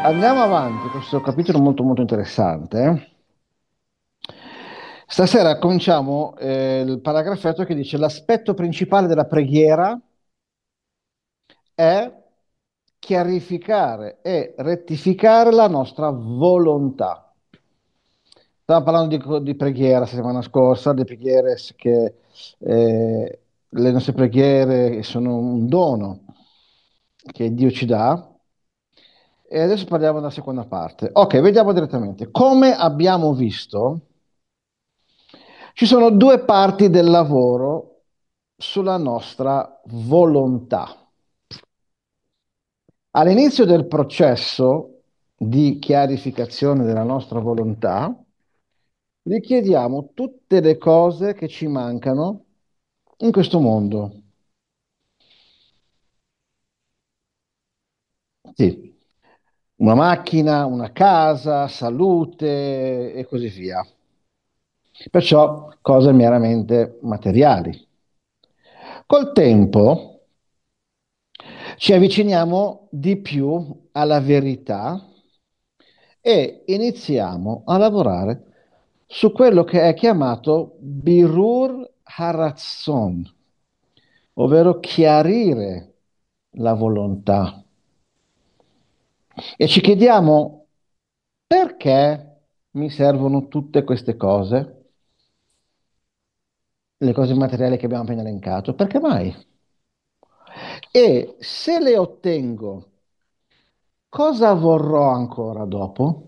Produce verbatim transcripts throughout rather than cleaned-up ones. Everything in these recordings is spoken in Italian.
Andiamo avanti, questo capitolo è molto molto interessante. eh. Stasera cominciamo eh, il paragrafetto che dice l'aspetto principale della preghiera è chiarificare e rettificare la nostra volontà. Stavamo parlando di, di preghiera la settimana scorsa, di preghiere che eh, le nostre preghiere sono un dono che Dio ci dà. E adesso parliamo della seconda parte. Ok, vediamo direttamente. Come abbiamo visto, ci sono due parti del lavoro sulla nostra volontà. All'inizio del processo di chiarificazione della nostra volontà, richiediamo tutte le cose che ci mancano in questo mondo. Sì, una macchina, una casa, salute e così via. Perciò cose meramente materiali. Col tempo ci avviciniamo di più alla verità e iniziamo a lavorare su quello che è chiamato Birur Harazzon, ovvero chiarire la volontà. E ci chiediamo perché mi servono tutte queste cose, le cose materiali che abbiamo appena elencato, perché mai? E se le ottengo, cosa vorrò ancora dopo?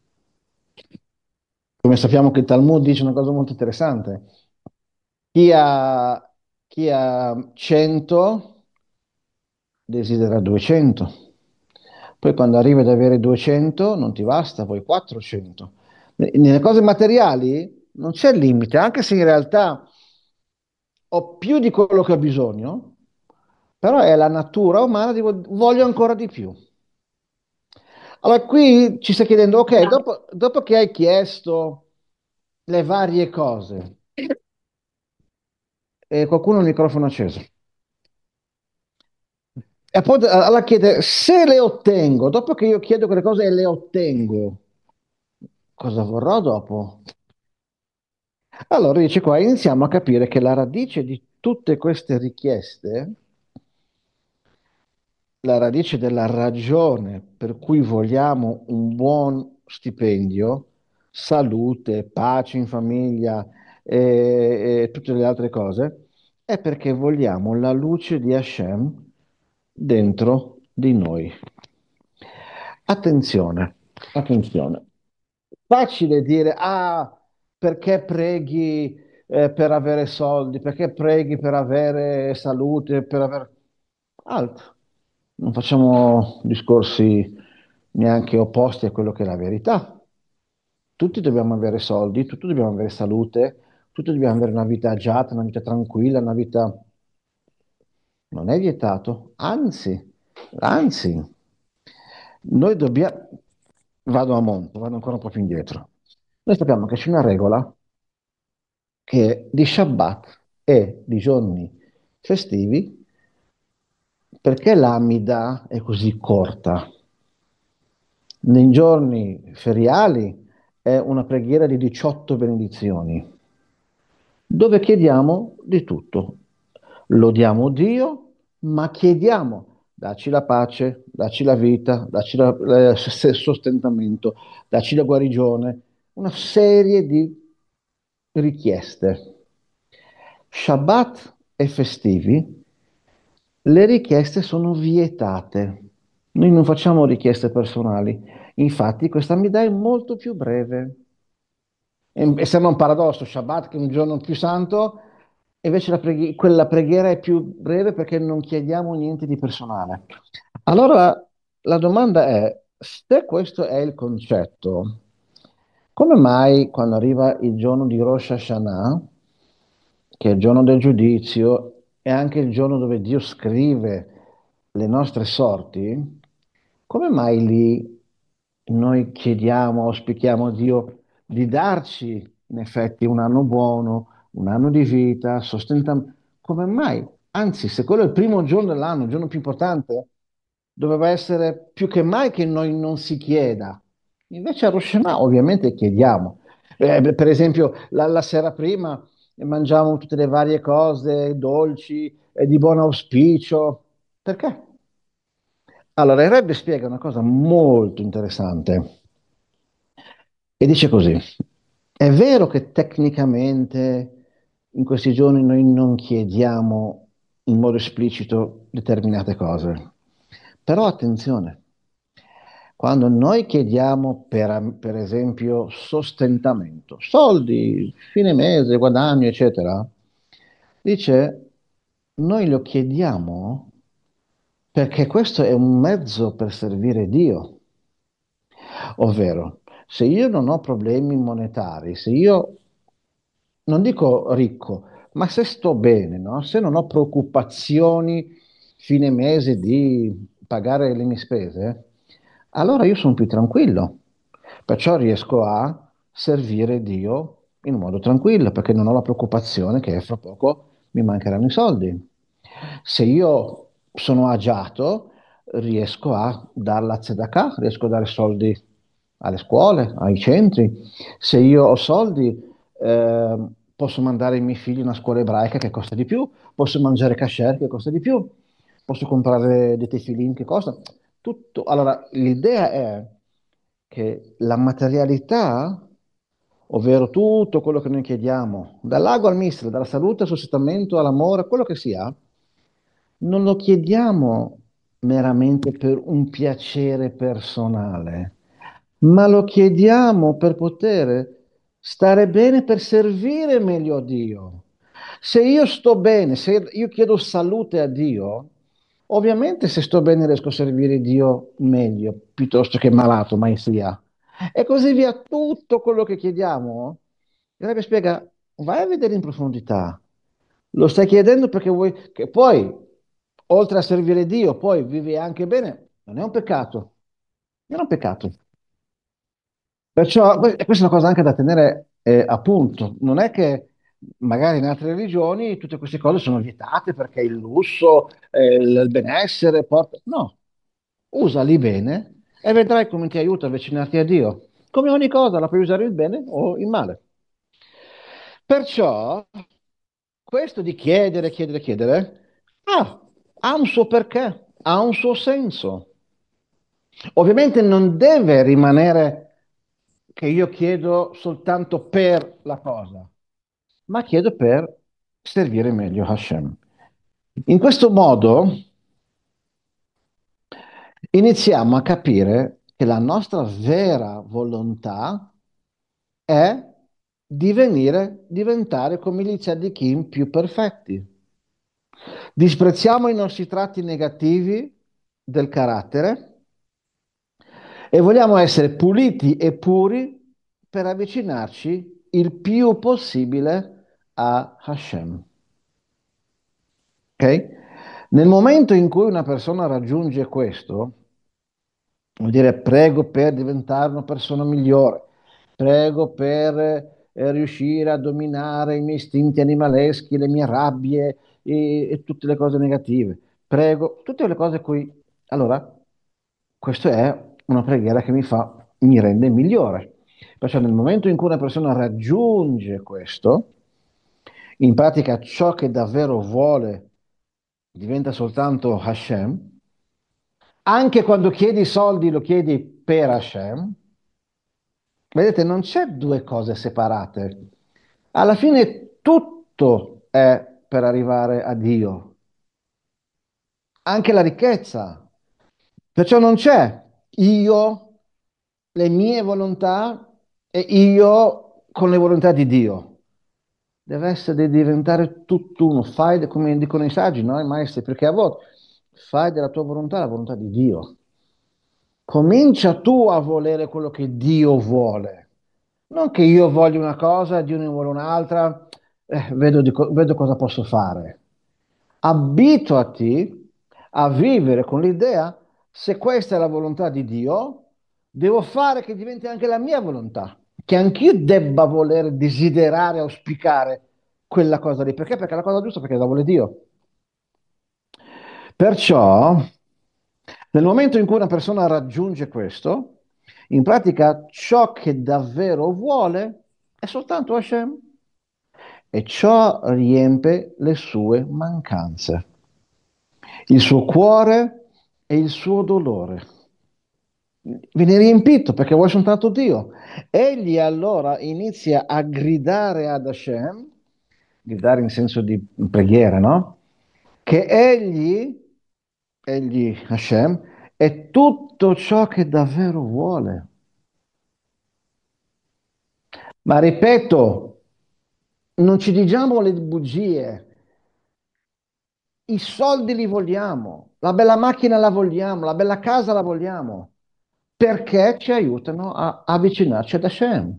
Come sappiamo che il Talmud dice una cosa molto interessante. Chi ha, chi ha cento desidera duecento. Poi quando arrivi ad avere duecento non ti basta, vuoi quattrocento. Nelle cose materiali non c'è limite, anche se in realtà ho più di quello che ho bisogno, però è la natura umana di vo- voglio ancora di più. Allora qui ci stai chiedendo, ok, dopo, dopo che hai chiesto le varie cose, e qualcuno ha il microfono acceso, e poi eh, allora chiede, se le ottengo, dopo che io chiedo quelle cose e le ottengo, cosa vorrò dopo? Allora dice qua, iniziamo a capire che la radice di tutte queste richieste, la radice della ragione per cui vogliamo un buon stipendio, salute, pace in famiglia e, e tutte le altre cose, è perché vogliamo la luce di Hashem dentro di noi. Attenzione, attenzione. Facile dire, ah, perché preghi eh, per avere soldi, perché preghi per avere salute, per avere... Altro. Non facciamo discorsi neanche opposti a quello che è la verità. Tutti dobbiamo avere soldi, tutti dobbiamo avere salute, tutti dobbiamo avere una vita agiata, una vita tranquilla, una vita... Non è vietato, anzi, anzi, noi dobbiamo... Vado a monte, vado ancora un po' più indietro. Noi sappiamo che c'è una regola che di Shabbat e di giorni festivi, perché l'Amida è così corta? Nei giorni feriali è una preghiera di diciotto benedizioni, dove chiediamo di tutto. Lodiamo Dio, ma chiediamo, dacci la pace, dacci la vita, dacci la- la- il sostentamento, dacci la guarigione, una serie di richieste. Shabbat e festivi, le richieste sono vietate. Noi non facciamo richieste personali. Infatti, questa Amida è molto più breve. E, e sembra un paradosso, Shabbat che è un giorno più santo, e invece la preghi- quella preghiera è più breve perché non chiediamo niente di personale. Allora, la domanda è, se questo è il concetto, come mai quando arriva il giorno di Rosh Hashanah, che è il giorno del giudizio, è anche il giorno dove Dio scrive le nostre sorti, come mai lì noi chiediamo, auspichiamo a Dio di darci in effetti un anno buono, un anno di vita, sostentamento? Come mai? Anzi, se quello è il primo giorno dell'anno, il giorno più importante, doveva essere più che mai che noi non si chieda. Invece a Rosh Hashanah ovviamente chiediamo. Eh, beh, per esempio, la, la sera prima mangiamo tutte le varie cose, dolci, eh, di buon auspicio. Perché? Allora, il Rebbe spiega una cosa molto interessante e dice così: è vero che tecnicamente in questi giorni noi non chiediamo in modo esplicito determinate cose, però attenzione, quando noi chiediamo per, per esempio sostentamento, soldi, fine mese, guadagno, eccetera, dice noi lo chiediamo perché questo è un mezzo per servire Dio. Ovvero, se io non ho problemi monetari, se io non dico ricco, ma se sto bene, no? Se non ho preoccupazioni fine mese di pagare le mie spese, allora io sono più tranquillo. Perciò riesco a servire Dio in un modo tranquillo, perché non ho la preoccupazione che fra poco mi mancheranno i soldi. Se io sono agiato, riesco a dare la tzedakah, riesco a dare soldi alle scuole, ai centri. Se io ho soldi, eh, posso mandare i miei figli in una scuola ebraica che costa di più, posso mangiare kasher che costa di più, posso comprare dei tefillin che costano. Tutto. Allora, l'idea è che la materialità, ovvero tutto quello che noi chiediamo, dall'ago al missile, dalla salute al sostentamento all'amore, quello che sia, non lo chiediamo meramente per un piacere personale, ma lo chiediamo per poter stare bene, per servire meglio a Dio. Se io sto bene, se io chiedo salute a Dio, ovviamente se sto bene riesco a servire Dio meglio, piuttosto che malato, mai sia. E così via, tutto quello che chiediamo, il Rebbe spiega, vai a vedere in profondità. Lo stai chiedendo perché vuoi che poi, oltre a servire Dio, poi vivi anche bene, non è un peccato, non è un peccato. Perciò que- questa è una cosa anche da tenere eh, a punto. Non è che magari in altre religioni tutte queste cose sono vietate perché il lusso, eh, il il benessere porta. No, usali bene e vedrai come ti aiuta a avvicinarti a Dio. Come ogni cosa, la puoi usare il bene o il male. Perciò questo di chiedere, chiedere, chiedere, ah, ha un suo perché, ha un suo senso. Ovviamente non deve rimanere che io chiedo soltanto per la cosa, ma chiedo per servire meglio Hashem. In questo modo iniziamo a capire che la nostra vera volontà è divenire, diventare come gli tzaddikim più perfetti. Disprezziamo i nostri tratti negativi del carattere e vogliamo essere puliti e puri per avvicinarci il più possibile a Hashem. Ok? Nel momento in cui una persona raggiunge questo, vuol dire prego per diventare una persona migliore, prego per eh, riuscire a dominare i miei istinti animaleschi, le mie rabbie e, e tutte le cose negative. Prego, tutte le cose cui... Allora, questa è una preghiera che mi fa, mi rende migliore. Perciò nel momento in cui una persona raggiunge questo, in pratica ciò che davvero vuole diventa soltanto Hashem, anche quando chiedi soldi lo chiedi per Hashem, vedete, non c'è due cose separate. Alla fine tutto è per arrivare a Dio, anche la ricchezza. Perciò non c'è io, le mie volontà e io con le volontà di Dio. Deve essere di diventare tutt'uno. Fai, de- come dicono i saggi, no? I maestri, perché a volte fai della tua volontà la volontà di Dio. Comincia tu a volere quello che Dio vuole. Non che io voglio una cosa e Dio ne vuole un'altra, eh, vedo, di co- vedo cosa posso fare. Abituati a vivere con l'idea, se questa è la volontà di Dio, devo fare che diventi anche la mia volontà, che anch'io debba volere, desiderare, auspicare quella cosa lì. Perché? Perché è la cosa giusta, perché la vuole Dio. Perciò Nel momento in cui una persona raggiunge questo, in pratica ciò che davvero vuole è soltanto Hashem e ciò riempie le sue mancanze, il suo cuore e il suo dolore. Viene riempito perché vuole soltanto Dio. Egli allora inizia a gridare ad Hashem, gridare in senso di preghiera, no? Che egli, egli Hashem, è tutto ciò che davvero vuole. Ma ripeto, non ci diciamo le bugie. I soldi li vogliamo, la bella macchina la vogliamo, la bella casa la vogliamo, perché ci aiutano a avvicinarci ad Hashem.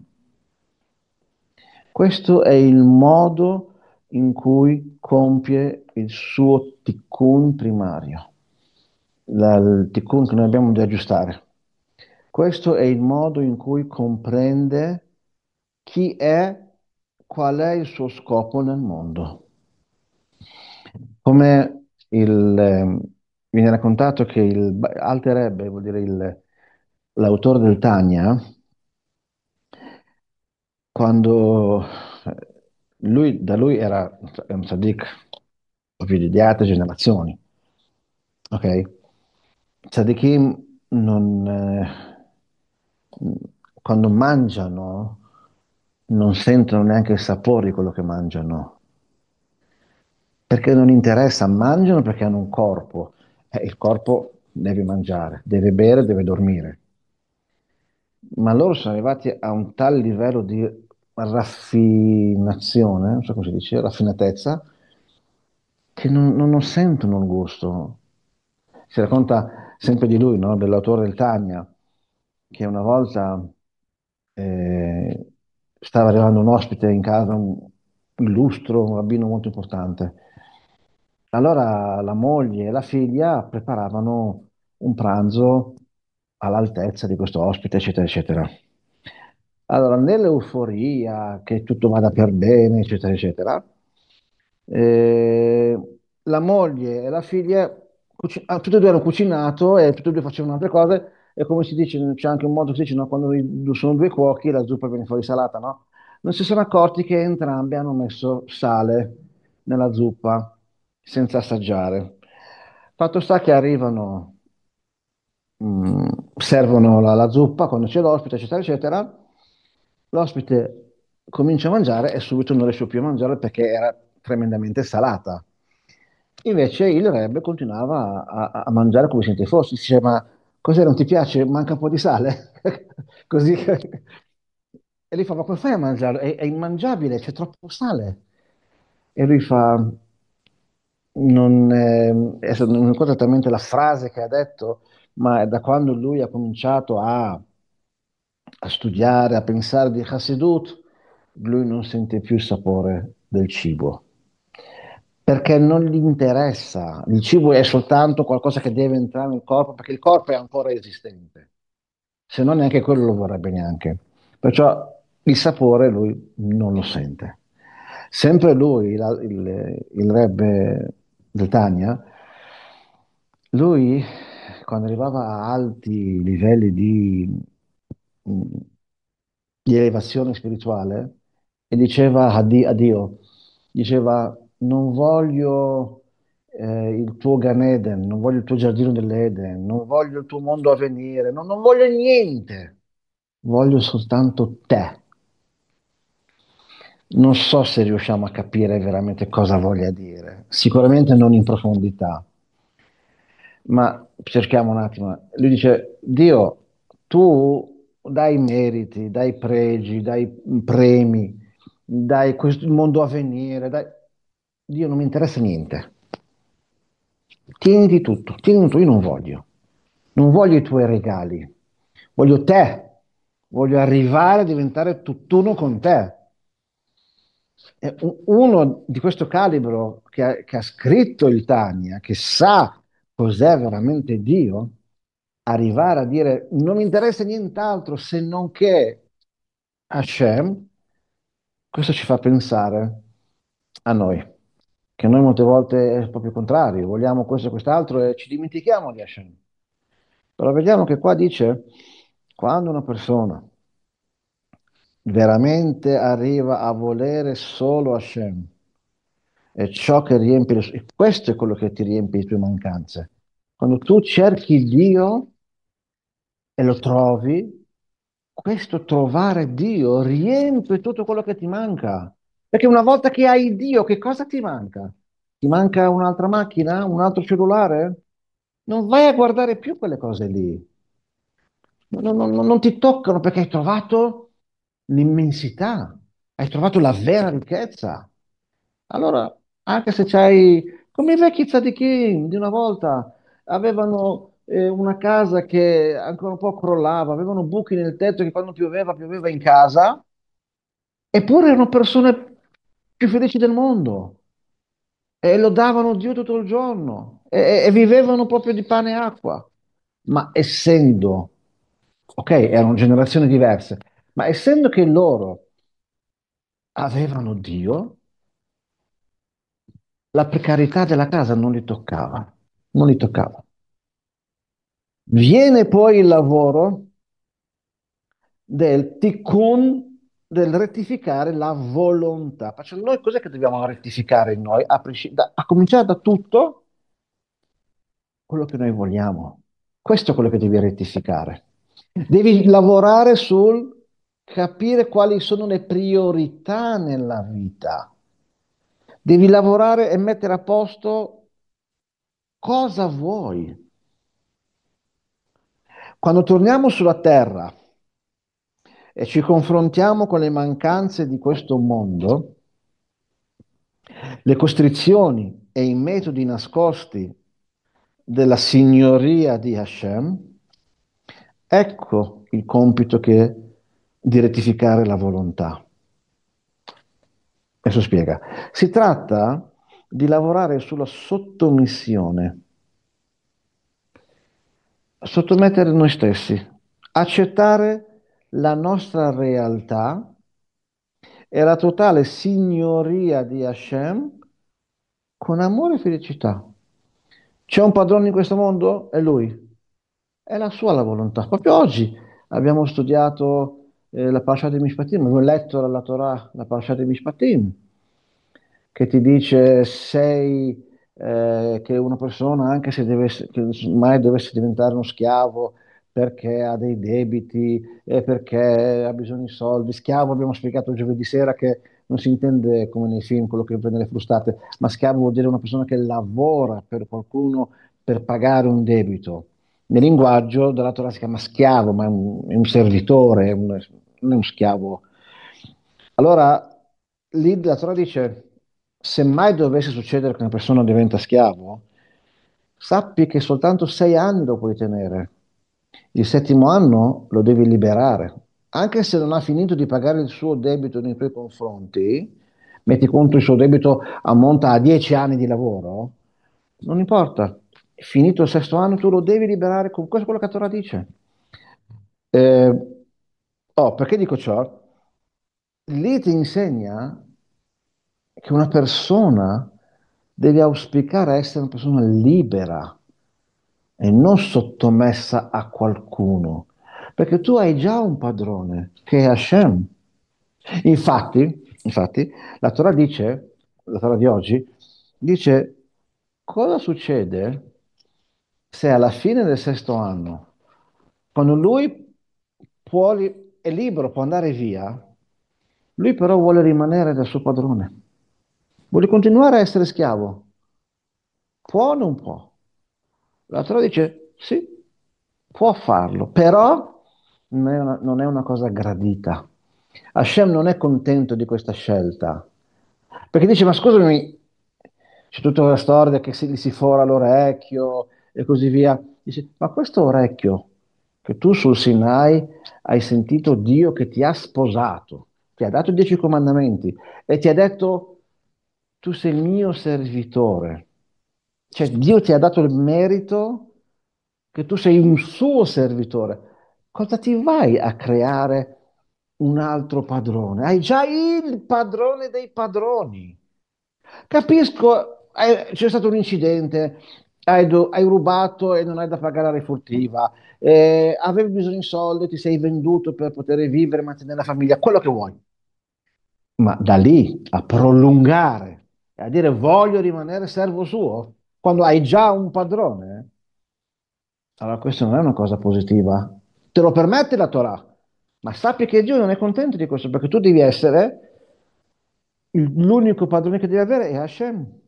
Questo è il modo in cui compie il suo tikkun primario, la- il tikkun che noi abbiamo da aggiustare. Questo è il modo in cui comprende chi è, qual è il suo scopo nel mondo. Come il, ehm, viene raccontato che il Alter Rebbe, vuol dire il- l'autore del Tanya, quando eh, lui, da lui era un tzaddik, proprio di altre generazioni, ok? Tzaddikim non, eh, quando mangiano non sentono neanche il sapore di quello che mangiano, perché non interessa, mangiano perché hanno un corpo, e il corpo deve mangiare, deve bere, deve dormire. Ma loro sono arrivati a un tal livello di raffinazione, non so come si dice, raffinatezza, che non, non- non sentono il gusto. Si racconta sempre di lui, no? Dell'autore del Tanya, che una volta eh, stava arrivando un ospite in casa, un illustro, un rabbino molto importante. Allora la moglie e la figlia preparavano un pranzo all'altezza di questo ospite, eccetera, eccetera. Allora, nell'euforia che tutto vada per bene, eccetera, eccetera, eh, la moglie e la figlia, cuci- ah, tutte e due hanno cucinato e tutte e due facevano altre cose, e come si dice, c'è anche un modo che si dice, no? Quando i- sono due cuochi la zuppa viene fuori salata, no? Non si sono accorti che entrambi hanno messo sale nella zuppa senza assaggiare. Fatto sta che arrivano, mm, servono la, la zuppa quando c'è l'ospite, eccetera, eccetera. L'ospite comincia a mangiare e subito non riesce più a mangiare perché era tremendamente salata. Invece il Rebbe continuava a, a- a mangiare come se niente fosse. Dice, ma cos'è, non ti piace? Manca un po' di sale? Così. che- E lui fa, ma come fai a mangiarlo? È, è immangiabile, c'è troppo sale. E lui fa, non, è, adesso non ricordo esattamente la frase che ha detto, ma è da quando lui ha cominciato a, a studiare, a pensare di Hassidut, lui non sente più il sapore del cibo, perché non gli interessa. Il cibo è soltanto qualcosa che deve entrare nel corpo, perché il corpo è ancora esistente, se no neanche quello lo vorrebbe neanche. Perciò il sapore lui non lo sente. Sempre lui, la- il, il Rebbe del Tania, lui quando arrivava a alti livelli di, mh, di elevazione spirituale e diceva a Di- a Dio, diceva non voglio eh, il tuo Gan Eden, non voglio il tuo giardino dell'Eden, non voglio il tuo mondo a venire, non non voglio niente, voglio soltanto te. Non so se riusciamo a capire veramente cosa voglia dire, sicuramente non in profondità, ma cerchiamo un attimo. Lui dice, Dio, tu dai meriti, dai pregi, dai premi, dai questo mondo a venire, dai... Dio non mi interessa niente. Tieniti tutto, tieni tutto, io non voglio. Non voglio i tuoi regali, voglio te. Voglio arrivare a diventare tutt'uno con te. E u- uno di questo calibro che ha, che ha scritto il Tania, che sa cos'è veramente Dio, arrivare a dire non mi interessa nient'altro se non che Hashem, questo ci fa pensare a noi, che noi molte volte è proprio il contrario, vogliamo questo e quest'altro e ci dimentichiamo di Hashem. Però vediamo che qua dice, quando una persona veramente arriva a volere solo Hashem, è ciò che riempie le sue, questo è quello che ti riempie le tue mancanze. Quando tu cerchi Dio e lo trovi, questo trovare Dio riempie tutto quello che ti manca. Perché una volta che hai Dio, che cosa ti manca? Ti manca un'altra macchina, un altro cellulare? Non vai a guardare più quelle cose lì. Non, non- non- non ti toccano perché hai trovato l'immensità, hai trovato la vera ricchezza. Allora, anche se c'hai, come i vecchi tzaddikim di una volta, avevano eh, una casa che ancora un po' crollava, avevano buchi nel tetto che quando pioveva, pioveva in casa, eppure erano persone più felici del mondo e lodavano Dio tutto il giorno e, e- e vivevano proprio di pane e acqua. Ma essendo, ok, erano generazioni diverse, ma essendo che loro avevano Dio, la precarietà della casa non li toccava, non li toccava. Viene poi il lavoro del tikkun, del rettificare la volontà. Cioè, noi cos'è che dobbiamo rettificare in noi? A, presci- da- a cominciare da tutto quello che noi vogliamo. Questo è quello che devi rettificare. Devi lavorare sul capire quali sono le priorità nella vita. Devi lavorare e mettere a posto cosa vuoi. Quando torniamo sulla Terra e ci confrontiamo con le mancanze di questo mondo, le costrizioni e i metodi nascosti della signoria di Hashem, ecco il compito che di rettificare la volontà. Adesso spiega. Si tratta di lavorare sulla sottomissione, sottomettere noi stessi, accettare la nostra realtà e la totale signoria di Hashem con amore e felicità. C'è un padrone in questo mondo? È lui. È la sua la volontà. Proprio oggi abbiamo studiato eh, la Parashat di Mishpatim, abbiamo letto la Torah, la Parashat di Mishpatim, che ti dice sei, eh, che una persona, anche se deve, che mai dovesse diventare uno schiavo perché ha dei debiti e perché ha bisogno di soldi, schiavo abbiamo spiegato giovedì sera che non si intende come nei film quello che prende le frustate, ma schiavo vuol dire una persona che lavora per qualcuno per pagare un debito. Nel linguaggio della Torah si chiama schiavo, ma è un, è un servitore, è un- non è un schiavo. Allora, lì la Torah dice, se mai dovesse succedere che una persona diventa schiavo, sappi che soltanto sei anni lo puoi tenere. Il settimo anno lo devi liberare. Anche se non ha finito di pagare il suo debito nei tuoi confronti, metti conto il suo debito ammonta a dieci anni di lavoro, non importa. Finito il sesto anno, tu lo devi liberare con questo è quello che la Torah dice. Eh, oh, perché dico ciò? Lì ti insegna che una persona deve auspicare essere una persona libera e non sottomessa a qualcuno, perché tu hai già un padrone che è Hashem. Infatti, infatti, la Torah dice, la Torah di oggi, dice cosa succede se alla fine del sesto anno, quando lui può, li- è libero, può andare via, lui però vuole rimanere del suo padrone, vuole continuare a essere schiavo, può o non può? La Torah dice sì, può farlo, però non è una, non è una cosa gradita. Hashem non è contento di questa scelta, perché dice, ma scusami, c'è tutta la storia che si, gli si fora l'orecchio e così via. Dice, ma questo orecchio che tu sul Sinai hai sentito Dio che ti ha sposato, ti ha dato i dieci comandamenti e ti ha detto, tu sei il mio servitore. Cioè Dio ti ha dato il merito che tu sei un suo servitore. Cosa ti vai a creare un altro padrone? Hai già il padrone dei padroni. Capisco, eh, c'è stato un incidente, hai, do- hai rubato e non hai da pagare la refurtiva, eh, avevi bisogno di soldi, ti sei venduto per poter vivere, mantenere la famiglia, quello che vuoi. Ma da lì a prolungare e a dire voglio rimanere servo suo, quando hai già un padrone, allora questa non è una cosa positiva. Te lo permette la Torah, ma sappi che Dio non è contento di questo, perché tu devi essere il- l'unico padrone che devi avere è Hashem.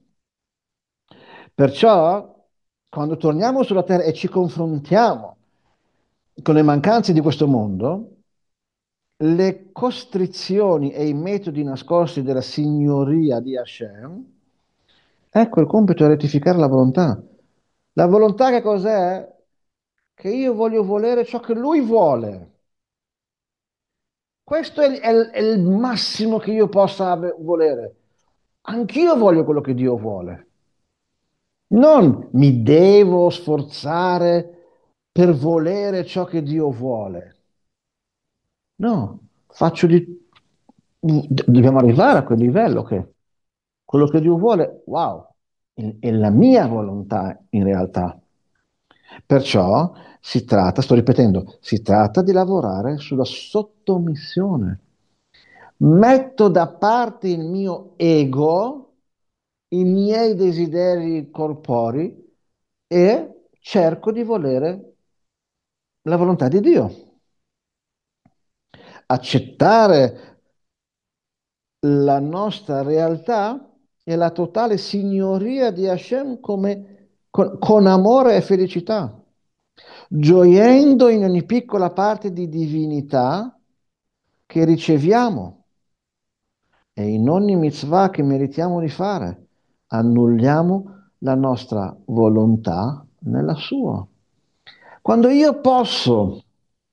Perciò, quando torniamo sulla terra e ci confrontiamo con le mancanze di questo mondo, le costrizioni e i metodi nascosti della signoria di Hashem, ecco il compito è rettificare la volontà. La volontà che cos'è? Che io voglio volere ciò che lui vuole. Questo è, il è il- è il massimo che io possa ave- volere. Anch'io voglio quello che Dio vuole. Non mi devo sforzare per volere ciò che Dio vuole. No, faccio di... d- dobbiamo arrivare a quel livello che quello che Dio vuole, wow, è è la mia volontà in realtà. Perciò si tratta, sto ripetendo, si tratta di lavorare sulla sottomissione. Metto da parte il mio ego, i miei desideri corporei e cerco di volere la volontà di Dio. Accettare la nostra realtà è la totale signoria di Hashem come, con, con amore e felicità, gioendo in ogni piccola parte di divinità che riceviamo e in ogni mitzvah che meritiamo di fare, annulliamo la nostra volontà nella sua. Quando io posso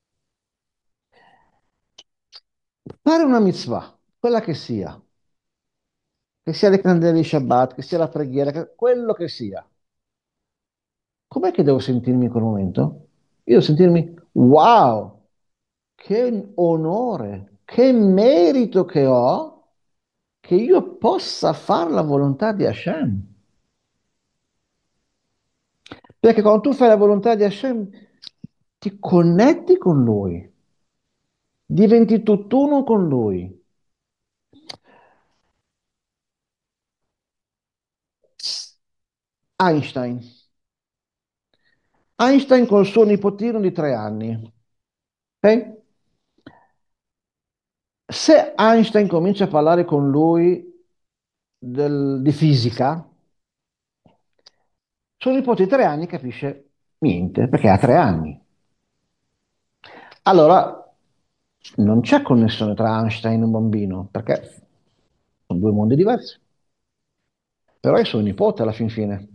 fare una mitzvah, quella che sia, che sia le candele di Shabbat, che sia la preghiera, che- quello che sia, com'è che devo sentirmi in quel momento? Io devo sentirmi, wow, che onore, che merito che ho che io possa fare la volontà di Hashem. Perché quando tu fai la volontà di Hashem, ti connetti con Lui, diventi tutt'uno con Lui. Einstein. Einstein col suo nipotino di tre anni. Ok? Se Einstein comincia a parlare con lui del- di fisica, suo nipote di tre anni capisce niente, perché ha tre anni. Allora non c'è connessione tra Einstein e un bambino, perché sono due mondi diversi. Però è suo nipote alla fin fine.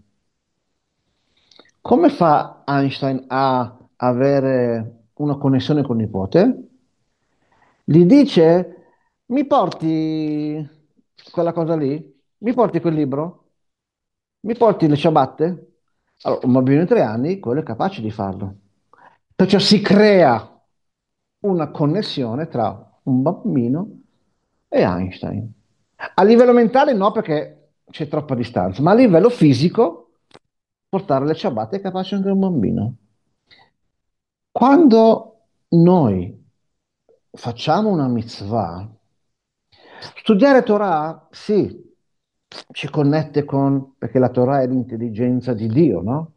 Come fa Einstein a avere una connessione con il nipote? Gli dice, mi porti quella cosa lì? Mi porti quel libro? Mi porti le ciabatte? Allora, un bambino di tre anni, quello è capace di farlo. Perciò si crea una connessione tra un bambino e Einstein. A livello mentale no, perché c'è troppa distanza, ma a livello fisico portare le ciabatte è capace anche un bambino. Quando noi facciamo una mitzvah, studiare Torah, sì, ci connette con, perché la Torah è l'intelligenza di Dio, no?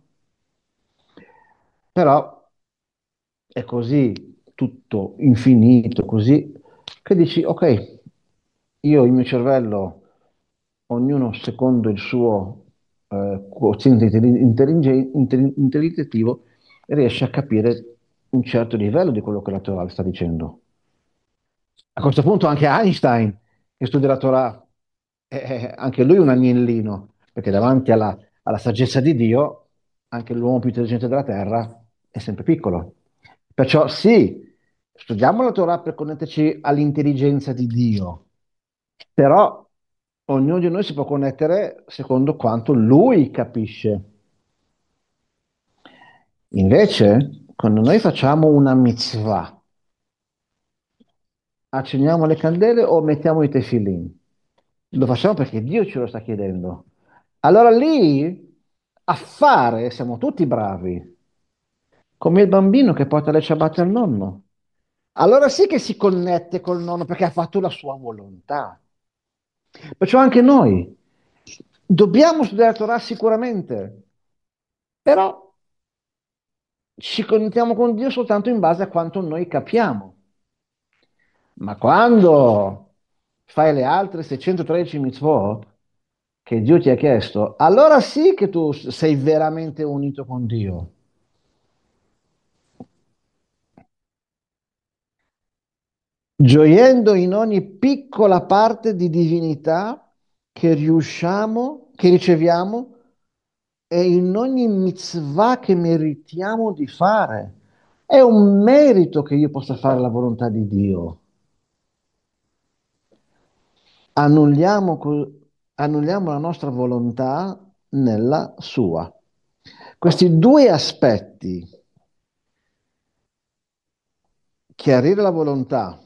Però è così tutto infinito, così che dici, ok, io il mio cervello, ognuno secondo il suo eh, quoziente intelli- intellige- intelli- intellettivo, riesce a capire un certo livello di quello che la Torah sta dicendo. A questo punto anche Einstein, che studia la Torah, è, è anche lui un agnellino, perché davanti alla, alla saggezza di Dio, anche l'uomo più intelligente della Terra è sempre piccolo. Perciò sì, studiamo la Torah per connetterci all'intelligenza di Dio, però ognuno di noi si può connettere secondo quanto lui capisce. Invece, quando noi facciamo una mitzvah, accendiamo le candele o mettiamo i tefillin? Lo facciamo perché Dio ce lo sta chiedendo. Allora lì A fare siamo tutti bravi, come il bambino che porta le ciabatte al nonno. Allora sì che si connette col nonno perché ha fatto la sua volontà. Perciò anche noi dobbiamo studiare la Torah sicuramente, però ci connettiamo con Dio soltanto in base a quanto noi capiamo. Ma quando fai le altre seicentotredici mitzvot che Dio ti ha chiesto, allora sì che tu sei veramente unito con Dio, gioiendo in ogni piccola parte di divinità che riusciamo, che riceviamo e in ogni mitzvah che meritiamo di fare. È un merito che io possa fare la volontà di Dio. Annulliamo, co- annulliamo la nostra volontà nella sua. Questi due aspetti, chiarire la volontà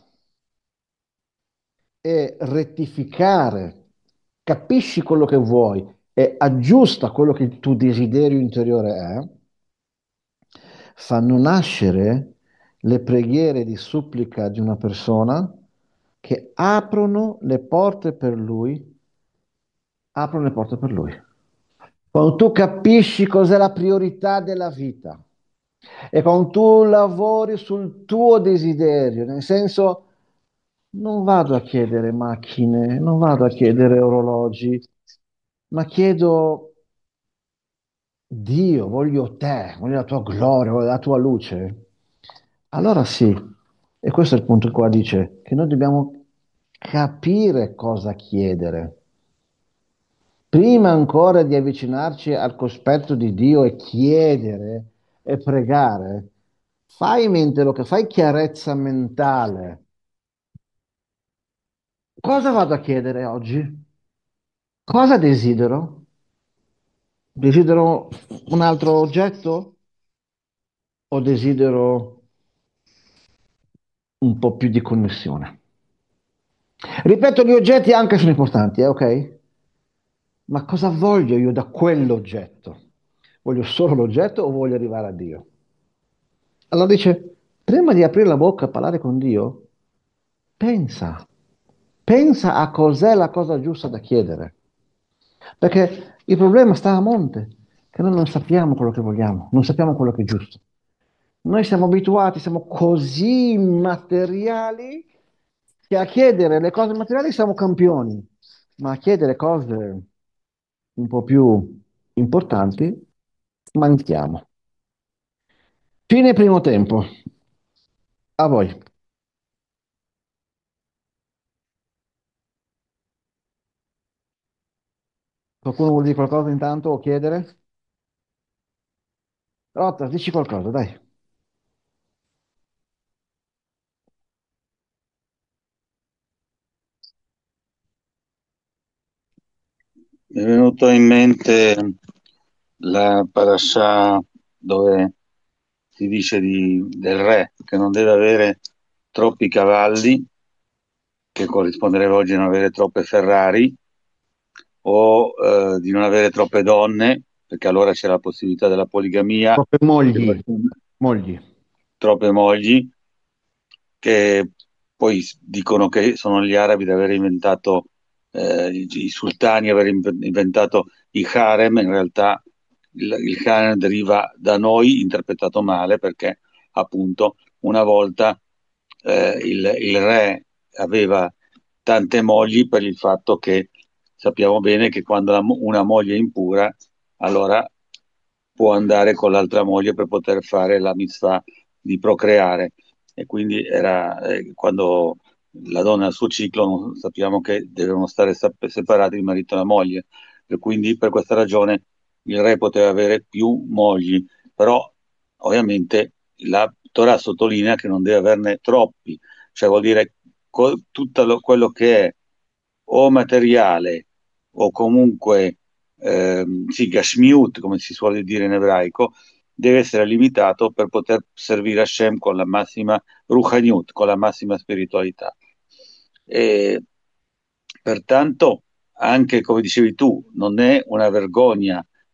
e rettificare, capisci quello che vuoi e aggiusta quello che il tuo desiderio interiore è, fanno nascere le preghiere di supplica di una persona che aprono le porte per lui, aprono le porte per lui. Quando tu capisci cos'è la priorità della vita e quando tu lavori sul tuo desiderio, nel senso non vado a chiedere macchine, non vado a chiedere orologi, ma chiedo Dio, voglio te, voglio la tua gloria, voglio la tua luce. Allora sì, e questo è il punto qua, dice che noi dobbiamo capire cosa chiedere. Prima ancora di avvicinarci al cospetto di Dio e chiedere e pregare, fai mente lo che fai chiarezza mentale. Cosa vado a chiedere oggi? Cosa desidero? Desidero un altro oggetto o desidero un po' più di connessione? Ripeto, gli oggetti anche sono importanti, eh, ok? Ma cosa voglio io da quell'oggetto? Voglio solo l'oggetto o voglio arrivare a Dio? Allora dice, prima di aprire la bocca e parlare con Dio, pensa, pensa a cos'è la cosa giusta da chiedere. Perché il problema sta a monte, che noi non sappiamo quello che vogliamo, non sappiamo quello che è giusto. Noi siamo abituati, siamo così materiali che a chiedere le cose materiali siamo campioni, ma a chiedere cose un po' più importanti manchiamo. Fine primo tempo. A voi. Qualcuno vuol dire qualcosa intanto o chiedere? Rotta, dici qualcosa, dai. Mi è venuto in mente la parasha dove si dice di- del re che non deve avere troppi cavalli, che corrisponderebbe oggi a non avere troppe Ferrari, o eh, di non avere troppe donne, perché allora c'è la possibilità della poligamia, Troppe che mogli, qualcuno- mogli. troppe mogli, che poi s- dicono che sono gli arabi ad aver inventato eh, i, i sultani, aver inv- inventato i harem. In realtà il, il harem deriva da noi, interpretato male, perché appunto una volta eh, il, il re aveva tante mogli per il fatto che sappiamo bene che quando la mo- una moglie è impura, allora può andare con l'altra moglie per poter fare la mitzvah di procreare. E quindi era eh, quando la donna ha il suo ciclo, non- sappiamo che devono stare sap- separati il marito e la moglie. E quindi per questa ragione il re poteva avere più mogli, però ovviamente la Torah sottolinea che non deve averne troppi, cioè vuol dire co- tutto lo- quello che è o materiale o comunque ehm, sì, gashmiut, come si suole dire in ebraico, deve essere limitato per poter servire Hashem con la massima ruhaniut, con la massima spiritualità. E, pertanto, anche come dicevi tu, non è una vergogna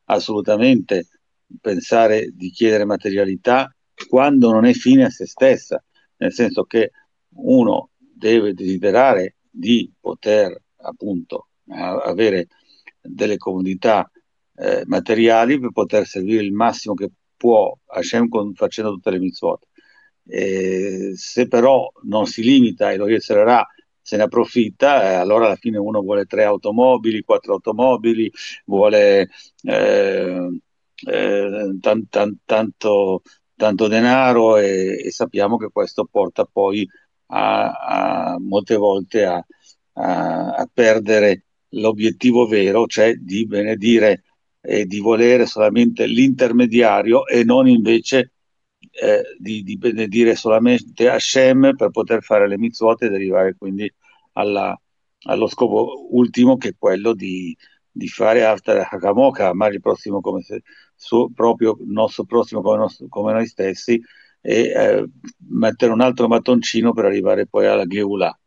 assolutamente pensare di chiedere materialità quando non è fine a se stessa, nel senso che uno deve desiderare di poter appunto avere delle comodità eh, materiali per poter servire il massimo che può Hashem con, facendo tutte le mitzvot. Eh, se però non si limita e lo Yetzirah se ne approfitta, eh, allora alla fine uno vuole tre automobili, quattro automobili, vuole eh, eh, tan- tan- tanto, tanto denaro e, e sappiamo che questo porta poi a, a molte volte a, a- a perdere l'obiettivo vero, cioè di benedire e di volere solamente l'intermediario e non invece eh, di, di benedire solamente Hashem per poter fare le mitzvot e derivare quindi alla- allo scopo ultimo che è quello di, di fare After Hakamoka, amare il prossimo come se, suo, proprio il nostro prossimo come, nos- come noi stessi e eh, mettere un altro mattoncino per arrivare poi alla Geulah.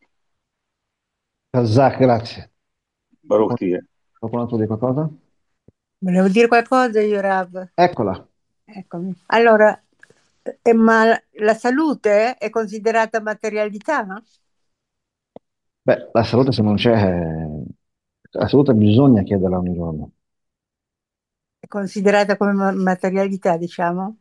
Kazak, grazie. Baruch Qualcun Tia. qualcun altro di qualcosa? Volevo dire qualcosa io, Rav. Eccola. Eccomi. Allora, eh, ma la la salute è considerata materialità? No? Beh, la salute se non c'è, eh, la salute bisogna chiederla ogni giorno. È considerata come ma- materialità, diciamo?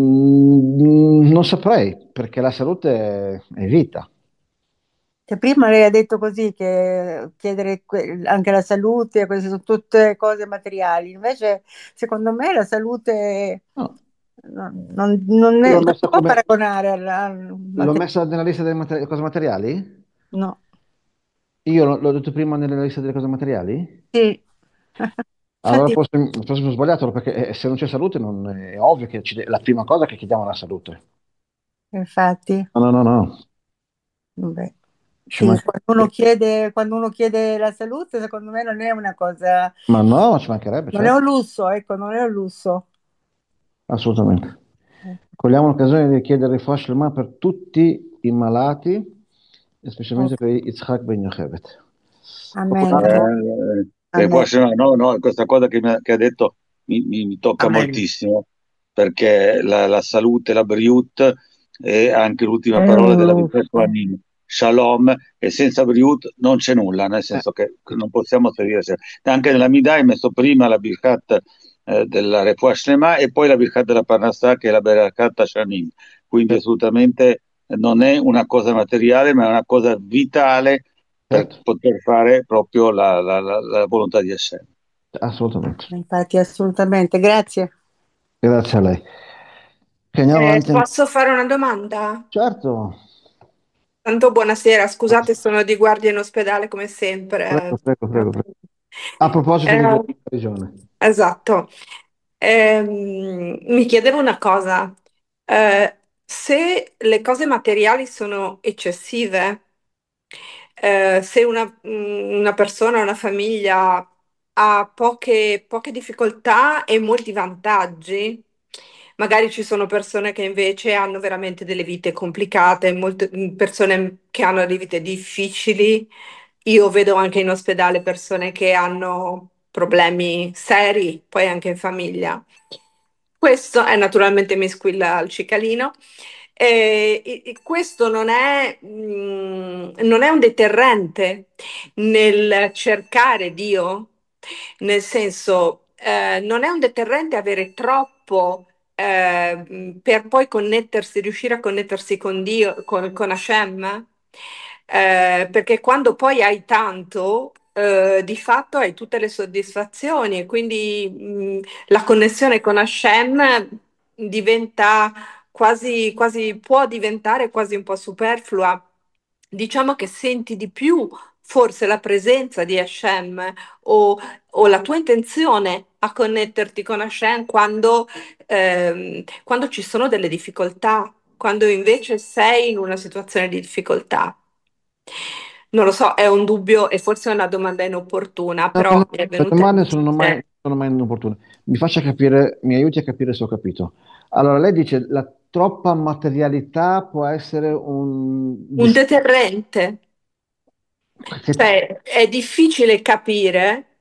Mm, non saprei, perché la salute è vita. Cioè, prima lei ha detto così che chiedere que- anche la salute, queste sono tutte cose materiali. Invece, secondo me, la salute No, non, non- non io è- l'ho non si messa può come, paragonare alla al l'ho materiale. messa nella lista delle materi- cose materiali? No. Io l'ho l'ho detto prima nella lista delle cose materiali? Sì. Allora Infatti, forse, forse mi ho sbagliato, perché eh, se non c'è salute non è ovvio che ci de- la prima cosa che chiediamo è la salute. infatti. No, no, no, no, Vabbè. ci Sì, mancherebbe. quando uno chiede, quando uno chiede la salute, secondo me non è una cosa, Ma no, ci mancherebbe, non è un certo, lusso, ecco, non è un lusso. assolutamente. Eh, Cogliamo l'occasione di chiedere il Refuah Shlema per tutti i malati, e specialmente ok. per Yitzhak Ben Yocheved. Qualcun Amen, altro? Eh, eh, amen, forse no, no, no, questa cosa che, mi ha che ha detto mi, mi- mi tocca amen. moltissimo perché la, la salute, la briut è anche l'ultima parola della Eh, Birkat Kohanim. Shalom, e senza briut non c'è nulla, nel Eh, senso che non possiamo servire. Anche nella Mida hai messo prima la Birkat eh, della Refuah Shlema e poi la Birkat della Parnassah che è la Birkat Hashanim. Quindi certo, assolutamente non è una cosa materiale, ma è una cosa vitale per certo, poter fare proprio la, la- la- la volontà di Hashem. assolutamente. infatti, assolutamente, grazie. Grazie a lei. Che andiamo Eh, avanti. posso fare una domanda? Certo, Tanto buonasera, scusate, sono di guardia in ospedale come sempre. prego, prego, prego, prego. A proposito di Eh, guarigione. esatto. Ehm, mi chiedevo una cosa. Eh, se le cose materiali sono eccessive, eh, se una, mm, una persona, una famiglia ha poche, poche difficoltà e molti vantaggi, magari ci sono persone che invece hanno veramente delle vite complicate, molte mm, persone che hanno delle vite difficili. Io vedo anche in ospedale persone che hanno problemi seri, poi anche in famiglia. Questo è naturalmente mi squilla il cicalino. E, e- e questo non è, mm, non è un deterrente nel cercare Dio, nel senso, eh, non è un deterrente avere troppo eh, per poi connettersi, riuscire a connettersi con Dio, con, con Hashem. Eh, perché quando poi hai tanto, eh, di fatto hai tutte le soddisfazioni e quindi mh, la connessione con Hashem diventa quasi, quasi, può diventare quasi un po' superflua. Diciamo che senti di più forse la presenza di Hashem o, o la tua intenzione a connetterti con Hashem quando, ehm, quando ci sono delle difficoltà, quando invece sei in una situazione di difficoltà. Non lo so, è un dubbio e forse è una domanda inopportuna, No, no, però no, mi è le venuta in domande sono mai, mente. sono mai inopportune. Mi faccia capire, mi aiuti a capire se ho capito. Allora, lei dice la troppa materialità può essere un... Un dis- deterrente. che- Cioè, è difficile capire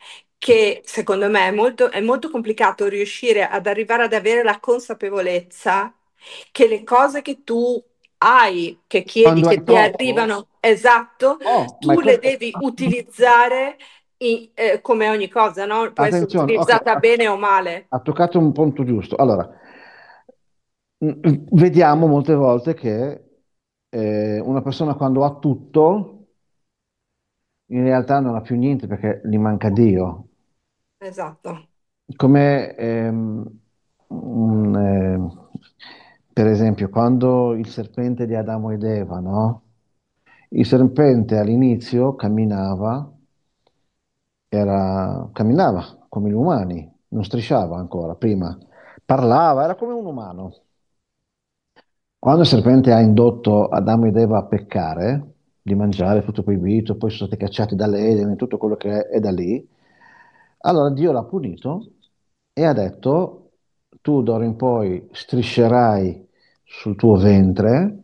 che secondo me è molto, è molto complicato riuscire ad arrivare ad avere la consapevolezza che le cose che tu hai, che chiedi, Quando che hai ti troppo, arrivano, esatto, oh, ma è tu le questo. devi utilizzare i- eh, come ogni cosa, no? Può essere Attenzione, ok, utilizzata ha, bene o male. ha toccato un punto giusto. Allora, mm, vediamo molte volte che eh, una persona quando ha tutto, in realtà non ha più niente perché gli manca Dio. Esatto. Come ehm, un, ehm, per esempio, quando il serpente di Adamo ed Eva, no? Il serpente all'inizio camminava, era, camminava come gli umani, non strisciava ancora prima, parlava, era come un umano. Quando il serpente ha indotto Adamo ed Eva a peccare, di mangiare tutto proibito, poi sono stati cacciati dall'Eden, tutto quello che è, è da lì, allora Dio l'ha punito e ha detto, tu d'ora in poi striscerai sul tuo ventre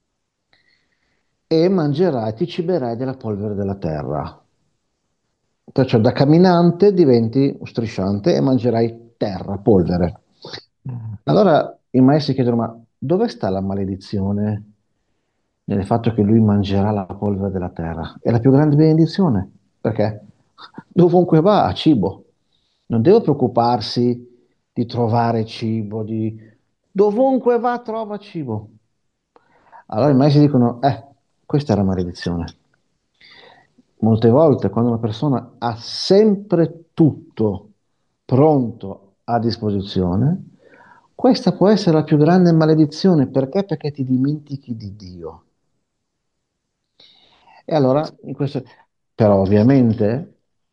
e mangerai, ti ciberai della polvere della terra. Perciò da camminante diventi un strisciante e mangerai terra, polvere. Allora i maestri chiedono, ma dove sta la maledizione nel fatto che lui mangerà la polvere della terra? È la più grande benedizione, perché dovunque va ha cibo. Non deve preoccuparsi di trovare cibo, di... dovunque va trova cibo. Allora i maestri dicono, eh, questa è la maledizione. Molte volte quando una persona ha sempre tutto pronto a disposizione, questa può essere la più grande maledizione. Perché? Perché ti dimentichi di Dio. E allora, in questo... però ovviamente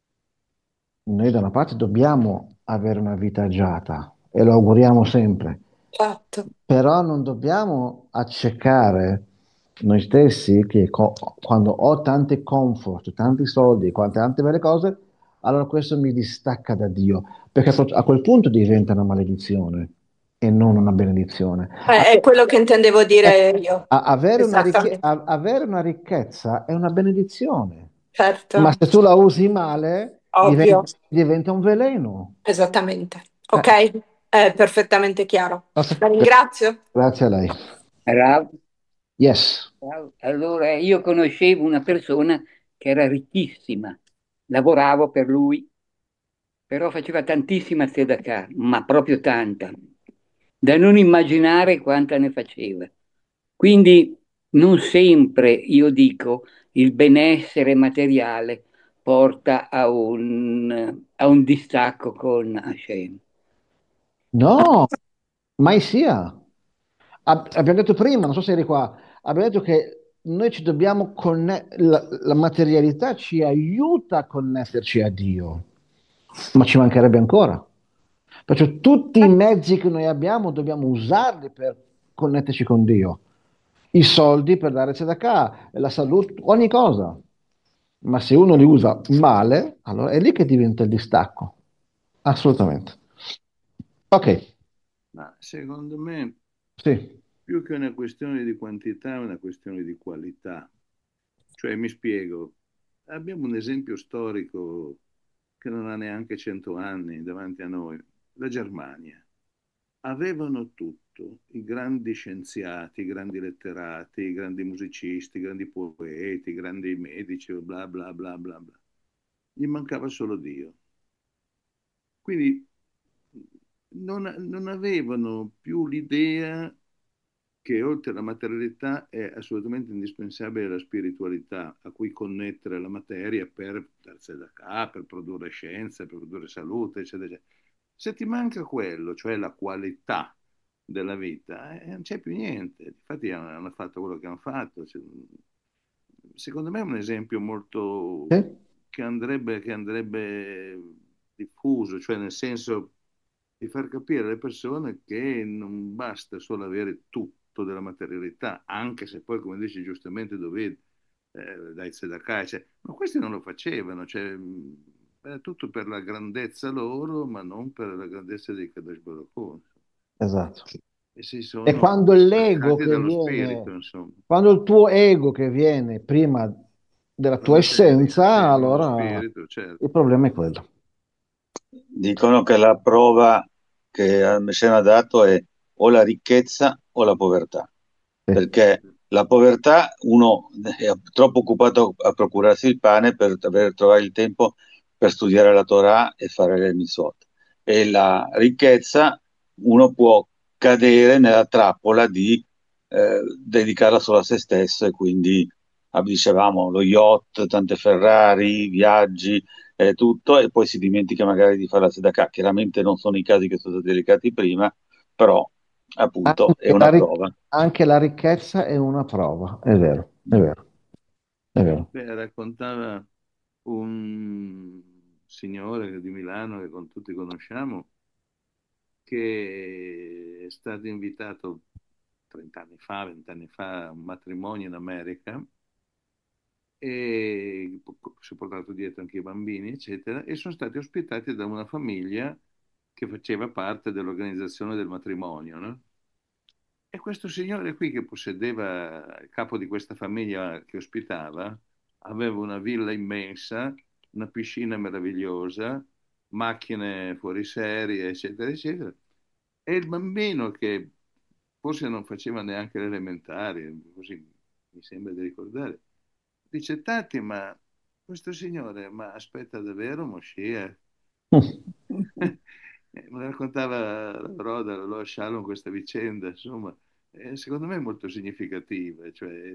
noi da una parte dobbiamo avere una vita agiata e lo auguriamo sempre, Certo. però non dobbiamo accecare noi stessi che co- quando ho tanti comfort, tanti soldi, quante- tante belle cose, allora questo mi distacca da Dio, perché a quel a quel punto diventa una maledizione e non una benedizione. Eh, è Ave- quello che intendevo eh, dire io. a- avere una ricche- Esattamente. a- avere una ricchezza è una benedizione, ma Certo. se tu la usi male Ovvio. diventa, diventa un veleno. Esattamente. Eh, Ok? È perfettamente chiaro. La ok, ringrazio. grazie a lei. Ra- Yes. Ra- Allora, io conoscevo una persona che era ricchissima, lavoravo per lui, però faceva tantissima tzedakah, ma proprio tanta, da non immaginare quanta ne faceva. Quindi non sempre, io dico, il benessere materiale porta a un, a un distacco con Hashem. No, mai sia. Ab- abbiamo detto prima, non so se eri qua, abbiamo detto che noi ci dobbiamo connettere, la, la materialità ci aiuta a connetterci a Dio, ma ci mancherebbe ancora. Perciò tutti i mezzi che noi abbiamo dobbiamo usarli per connetterci con Dio. I soldi per dare tzedakah, la salute, ogni cosa. Ma se uno li usa male, allora è lì che diventa il distacco. Assolutamente. Ok, Ma secondo me, sì. più che una questione di quantità, è una questione di qualità. Cioè, mi spiego, abbiamo un esempio storico che non ha neanche cento anni davanti a noi, la Germania. Avevano tutto, i grandi scienziati, i grandi letterati, i grandi musicisti, i grandi poeti, i grandi medici, bla bla bla bla bla. Gli mancava solo Dio. Quindi non, non avevano più l'idea che oltre alla materialità è assolutamente indispensabile la spiritualità a cui connettere la materia per darsi da capo, per produrre scienza, per produrre salute, eccetera, eccetera. Se ti manca quello, cioè la qualità della vita, eh, non c'è più niente. Infatti hanno, hanno fatto quello che hanno fatto. Cioè, secondo me è un esempio molto Sì? che andrebbe, che andrebbe diffuso, cioè nel senso di far capire alle persone che non basta solo avere tutto della materialità, anche se poi, come dici giustamente, dovevi eh, dai tzedakah, cioè, ma questi non lo facevano, cioè, mh, era tutto per la grandezza loro, ma non per la grandezza di Kadosh Baruch Hu. Esatto. E si E sono quando l'ego distaccati che dallo spirito, viene, insomma. quando il tuo ego che viene prima della La tua materia, essenza, sì, non lo allora spirito, certo. il problema è quello. Dicono che la prova che al Messina ha dato è o la ricchezza o la povertà, Sì. perché la povertà uno è troppo occupato a procurarsi il pane per aver trovare il tempo per studiare la Torah e fare le mitzvot. E la ricchezza uno può cadere nella trappola di eh, dedicarla solo a se stesso e quindi ah, dicevamo lo yacht, tante Ferrari, viaggi e tutto, e poi si dimentica magari di fare la tzedakah. Chiaramente non sono i casi che sono stati delicati prima, però appunto è Anche la, una ric- prova. anche la ricchezza è una prova, è vero, è vero, è vero. Beh, raccontava un signore di Milano che con tutti conosciamo, che è stato invitato trenta anni fa, venti anni fa a un matrimonio in America e si è portato dietro anche i bambini, eccetera, e sono stati ospitati da una famiglia che faceva parte dell'organizzazione del matrimonio, no? E questo signore qui che possedeva, il capo di questa famiglia che ospitava, aveva una villa immensa, una piscina meravigliosa, macchine fuori serie, eccetera, eccetera. E il bambino che forse non faceva neanche l'elementare, così mi sembra di ricordare, dice, Tati, ma questo signore, ma aspetta davvero Moshiach? Eh, Me la raccontava la Broda, lo Shalom, questa vicenda, insomma, eh, secondo me è molto significativa, cioè eh,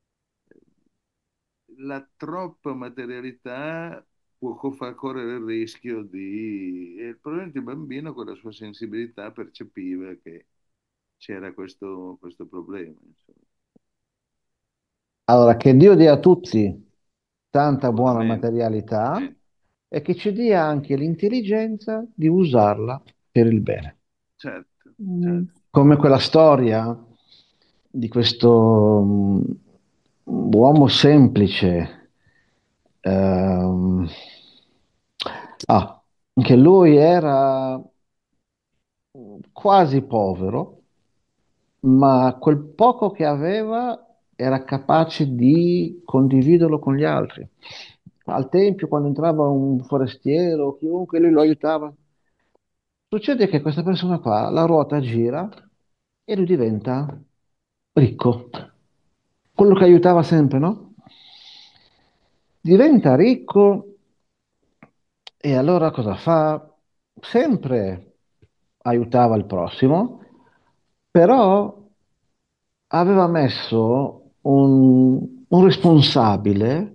la troppa materialità può co- far correre il rischio di... E probabilmente il bambino con la sua sensibilità percepiva che c'era questo, questo problema, insomma. Allora, che Dio dia a tutti tanta buona Sicuramente. materialità Amen. e che ci dia anche l'intelligenza di usarla per il bene. Certo, Mm. certo. Come quella storia di questo mm, uomo semplice, ehm, ah, che lui era quasi povero, ma quel poco che aveva era capace di condividerlo con gli altri. Al tempio, quando entrava un forestiero, chiunque, lui lo aiutava. Succede che questa persona qua, la ruota gira e lui diventa ricco. Quello che aiutava sempre, no? Diventa ricco e allora cosa fa? Sempre aiutava il prossimo, però aveva messo un, un responsabile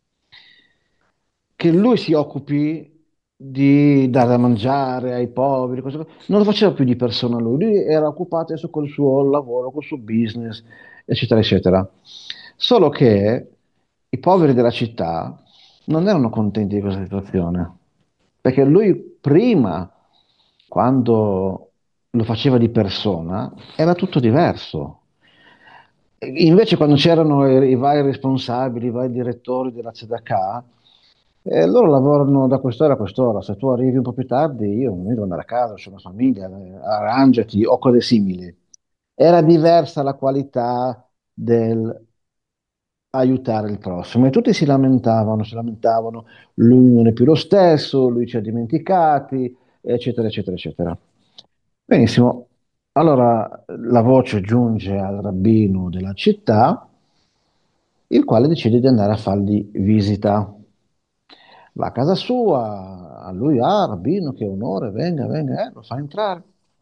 che lui si occupi di dare da mangiare ai poveri, cose così. Non lo faceva più di persona lui, lui era occupato adesso col suo lavoro, col suo business, eccetera, eccetera. Solo che i poveri della città non erano contenti di questa situazione, perché lui prima, quando lo faceva di persona, era tutto diverso. Invece, quando c'erano i, i vari responsabili, i vari direttori della Tzedakah, eh, loro lavorano da quest'ora a quest'ora. Se tu arrivi un po' più tardi, io mi devo andare a casa, c'è una famiglia, eh, arrangiati o cose simili. Era diversa la qualità del aiutare il prossimo e tutti si lamentavano, si lamentavano, lui non è più lo stesso, lui ci ha dimenticati, eccetera, eccetera, eccetera. Benissimo. Allora la voce giunge al rabbino della città, il quale decide di andare a fargli visita. Va a casa sua, a lui, ah, rabbino, che onore, venga, venga, eh, lo fa entrare.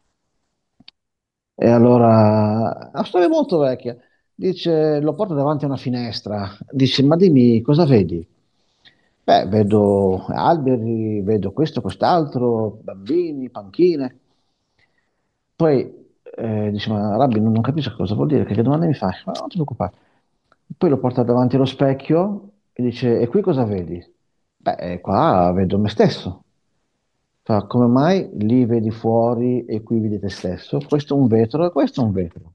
E allora, la storia è molto vecchia. Dice, lo porta davanti a una finestra. Dice, ma dimmi, cosa vedi? Beh, vedo alberi, vedo questo, quest'altro, bambini, panchine. Poi eh, dice, ma Rabbi, non, non capisco cosa vuol dire, che, che domande mi fai? Ma non ti preoccupare. Poi lo porta davanti allo specchio e dice, e qui cosa vedi? Beh, eh, qua vedo me stesso. Fa, come mai lì vedi fuori e qui vedi te stesso? Questo è un vetro e questo è un vetro.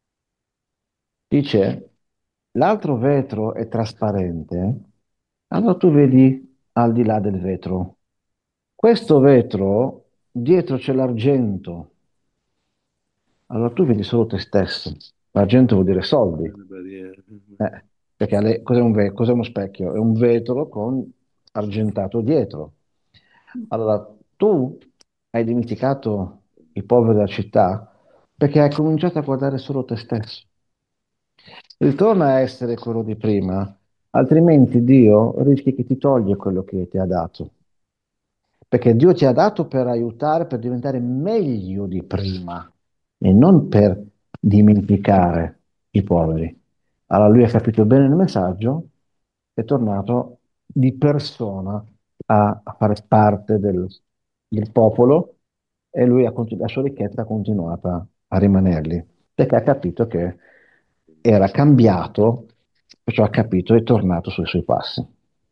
Dice, l'altro vetro è trasparente, allora tu vedi al di là del vetro. Questo vetro, dietro c'è l'argento, allora tu vedi solo te stesso. L'argento vuol dire soldi. Una barriera. Eh, perché alle- cos'è un, ve- cos'è uno specchio? È un vetro con argentato dietro. Allora, Tu hai dimenticato i poveri della città perché hai cominciato a guardare solo te stesso. Ritorna a essere quello di prima, altrimenti Dio rischi che ti toglie quello che ti ha dato. Perché Dio ti ha dato per aiutare, per diventare meglio di prima e non per dimenticare i poveri. Allora lui ha capito bene il messaggio, è tornato di persona a, a fare parte del, del popolo e lui ha continu- la sua ricchezza ha continuato a rimanergli, perché ha capito che era cambiato, perciò ha capito e è tornato sui suoi passi.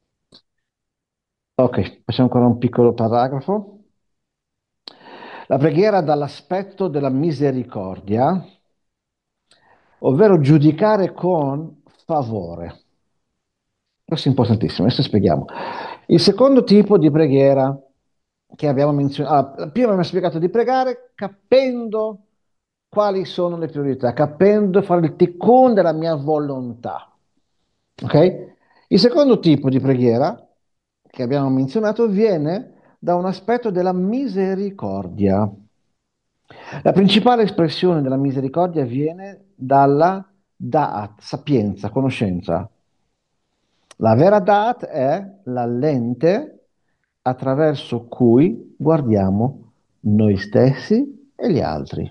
Ok, facciamo ancora un piccolo paragrafo. La preghiera dall'aspetto della misericordia, ovvero giudicare con favore. Questo è importantissimo, adesso spieghiamo. Il secondo tipo di preghiera che abbiamo menzionato, allora, prima abbiamo spiegato di pregare capendo quali sono le priorità, capendo fare il tikkun della mia volontà. Ok? Il secondo tipo di preghiera che abbiamo menzionato viene da un aspetto della misericordia. La principale espressione della misericordia viene dalla da'at, sapienza, conoscenza. La vera da'at è la lente attraverso cui guardiamo noi stessi e gli altri.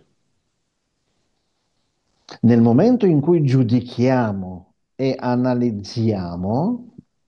Nel momento in cui giudichiamo e analizziamo,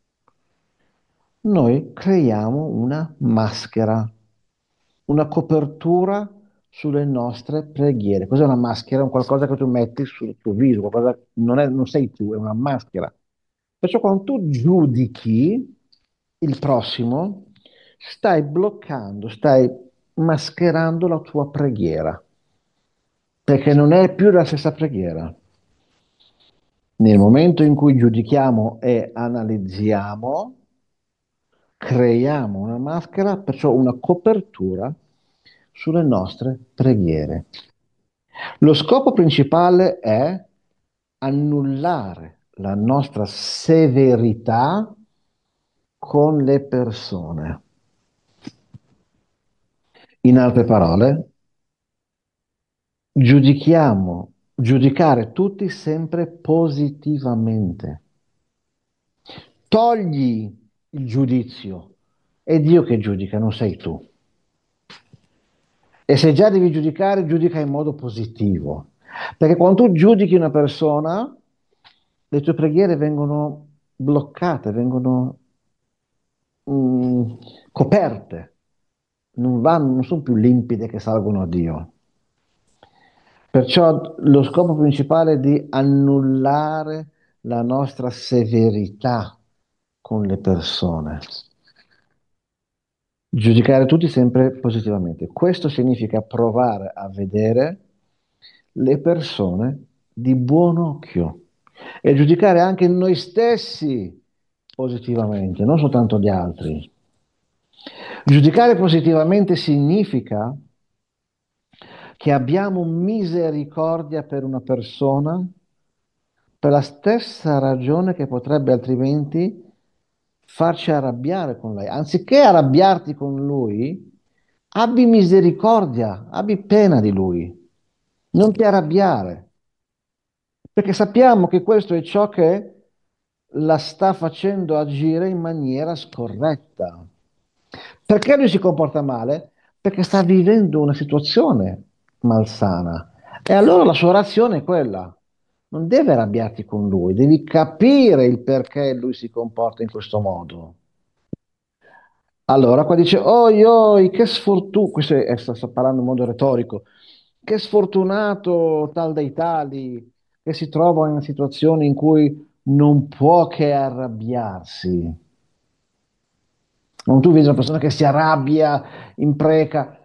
noi creiamo una maschera, una copertura sulle nostre preghiere. Cos'è una maschera? È un qualcosa che tu metti sul tuo viso, qualcosa, non è- non sei tu, è una maschera. Perciò quando tu giudichi il prossimo, stai bloccando, stai mascherando la tua preghiera, perché non è più la stessa preghiera. Nel momento in cui giudichiamo e analizziamo, creiamo una maschera, perciò una copertura sulle nostre preghiere. Lo scopo principale è annullare la nostra severità con le persone. In altre parole, giudichiamo, giudicare tutti sempre positivamente. Togli il giudizio, è Dio che giudica, non sei tu. E se già devi giudicare, giudica in modo positivo. Perché quando tu giudichi una persona, le tue preghiere vengono bloccate, vengono mm, coperte, non vanno, non sono più limpide che salgono a Dio. Perciò lo scopo principale è di annullare la nostra severità con le persone. Giudicare tutti sempre positivamente. Questo significa provare a vedere le persone di buon occhio e giudicare anche noi stessi positivamente, non soltanto gli altri. Giudicare positivamente significa che abbiamo misericordia per una persona per la stessa ragione che potrebbe altrimenti farci arrabbiare con lei. Anziché arrabbiarti con lui, abbi misericordia, abbi pena di lui, non ti arrabbiare, perché sappiamo che questo è ciò che la sta facendo agire in maniera scorretta. Perché lui si comporta male? Perché sta vivendo una situazione malsana. E allora la sua reazione è quella. Non devi arrabbiarti con lui, devi capire il perché lui si comporta in questo modo. Allora, qua dice, oi, oi, che sfortuna, questo è, sta, sta parlando in modo retorico, che sfortunato tal dei tali che si trova in una situazione in cui non può che arrabbiarsi. Non tu vedi una persona che si arrabbia, impreca,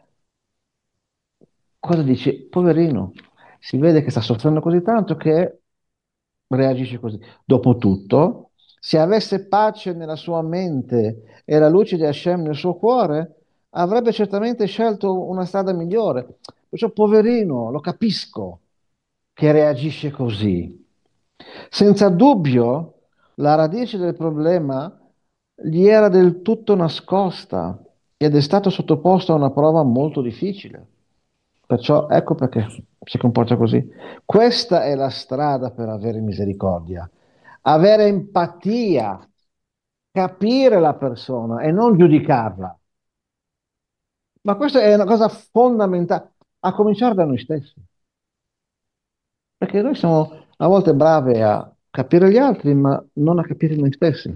cosa dici? Poverino, si vede che sta soffrendo così tanto che reagisce così. Dopotutto, se avesse pace nella sua mente e la luce di Hashem nel suo cuore, avrebbe certamente scelto una strada migliore. Perciò, poverino, lo capisco che reagisce così. Senza dubbio, la radice del problema gli era del tutto nascosta ed è stato sottoposto a una prova molto difficile. Perciò ecco perché si comporta così. Questa è la strada per avere misericordia, avere empatia, capire la persona e non giudicarla. Ma questa è una cosa fondamentale, a cominciare da noi stessi, perché noi siamo a volte bravi a capire gli altri, ma non a capire noi stessi.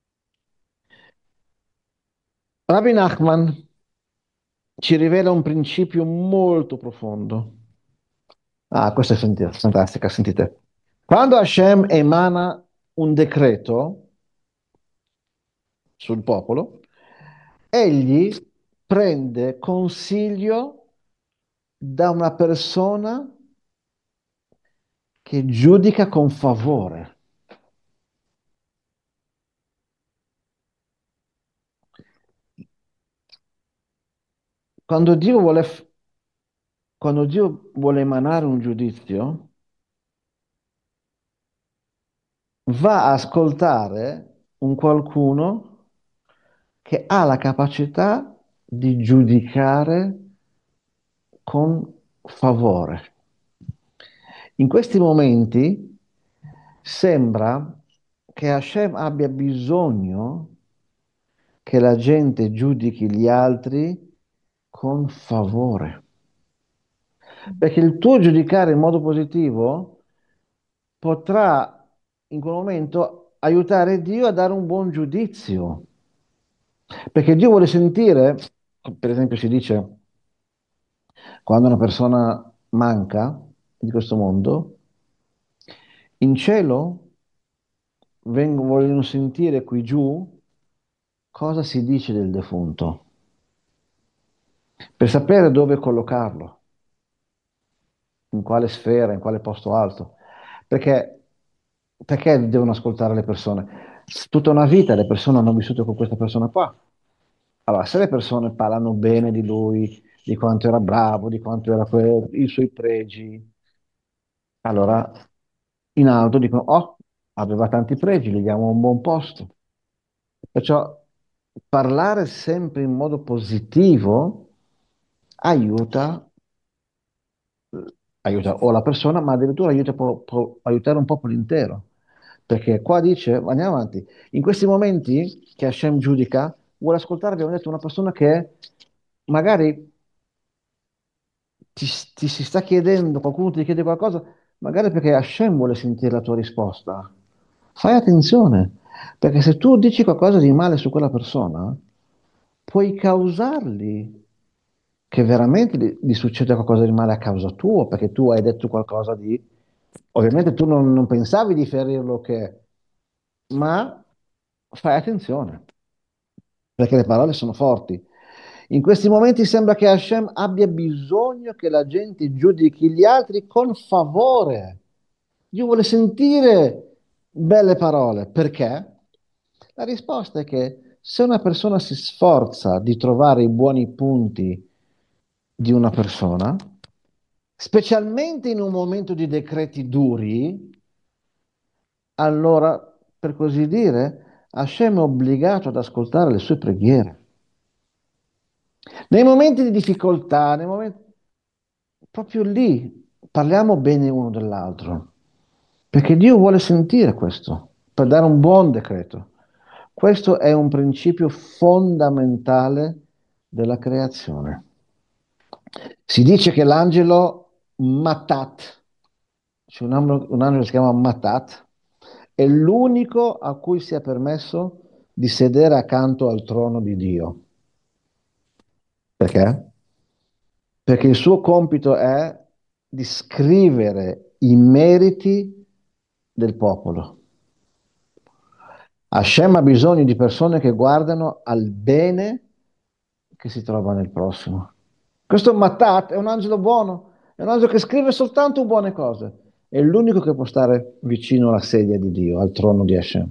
Rabbi Nachman ci rivela un principio molto profondo. Ah, questa è fant- fantastica, sentite. Quando Hashem emana un decreto sul popolo, egli prende consiglio da una persona che giudica con favore. Quando Dio vuole, f- quando Dio vuole emanare un giudizio, va a ascoltare un qualcuno che ha la capacità di giudicare con favore. In questi momenti sembra che Hashem abbia bisogno che la gente giudichi gli altri con favore. Perché il tuo giudicare in modo positivo potrà in quel momento aiutare Dio a dare un buon giudizio. Perché Dio vuole sentire, per esempio si dice, quando una persona manca di questo mondo, in cielo vengono, vogliono sentire qui giù cosa si dice del defunto, per sapere dove collocarlo, in quale sfera, in quale posto alto. Perché, perché devono ascoltare le persone? S- Tutta una vita le persone hanno vissuto con questa persona qua. Allora, se le persone parlano bene di lui, di quanto era bravo, di quanto era que- i suoi pregi, allora in alto dicono, oh, aveva tanti pregi, gli diamo un buon posto. Perciò parlare sempre in modo positivo aiuta, eh, aiuta o la persona, ma addirittura aiuta può, può aiutare un popolo intero. Perché qua dice, andiamo avanti, in questi momenti che Hashem giudica, vuole ascoltare, abbiamo detto, una persona che magari ti, ti si sta chiedendo, qualcuno ti chiede qualcosa, magari perché Hashem vuole sentire la tua risposta. Fai attenzione, perché se tu dici qualcosa di male su quella persona, puoi causargli che veramente gli, gli succeda qualcosa di male a causa tua, perché tu hai detto qualcosa di... Ovviamente tu non, non pensavi di ferirlo, che... ma fai attenzione, perché le parole sono forti. In questi momenti sembra che Hashem abbia bisogno che la gente giudichi gli altri con favore. Dio vuole sentire belle parole. Perché? La risposta è che se una persona si sforza di trovare i buoni punti di una persona, specialmente in un momento di decreti duri, allora, per così dire, Hashem è obbligato ad ascoltare le sue preghiere. Nei momenti di difficoltà, nei momenti... proprio lì parliamo bene uno dell'altro, perché Dio vuole sentire questo per dare un buon decreto. Questo è un principio fondamentale della creazione. Si dice che l'angelo Matat, c'è un angelo, un angelo che si chiama Matat, è l'unico a cui si è permesso di sedere accanto al trono di Dio. Perché? Perché il suo compito è di scrivere i meriti del popolo. Hashem ha bisogno di persone che guardano al bene che si trova nel prossimo. Questo Mattat è un angelo buono, è un angelo che scrive soltanto buone cose. È l'unico che può stare vicino alla sedia di Dio, al trono di Hashem.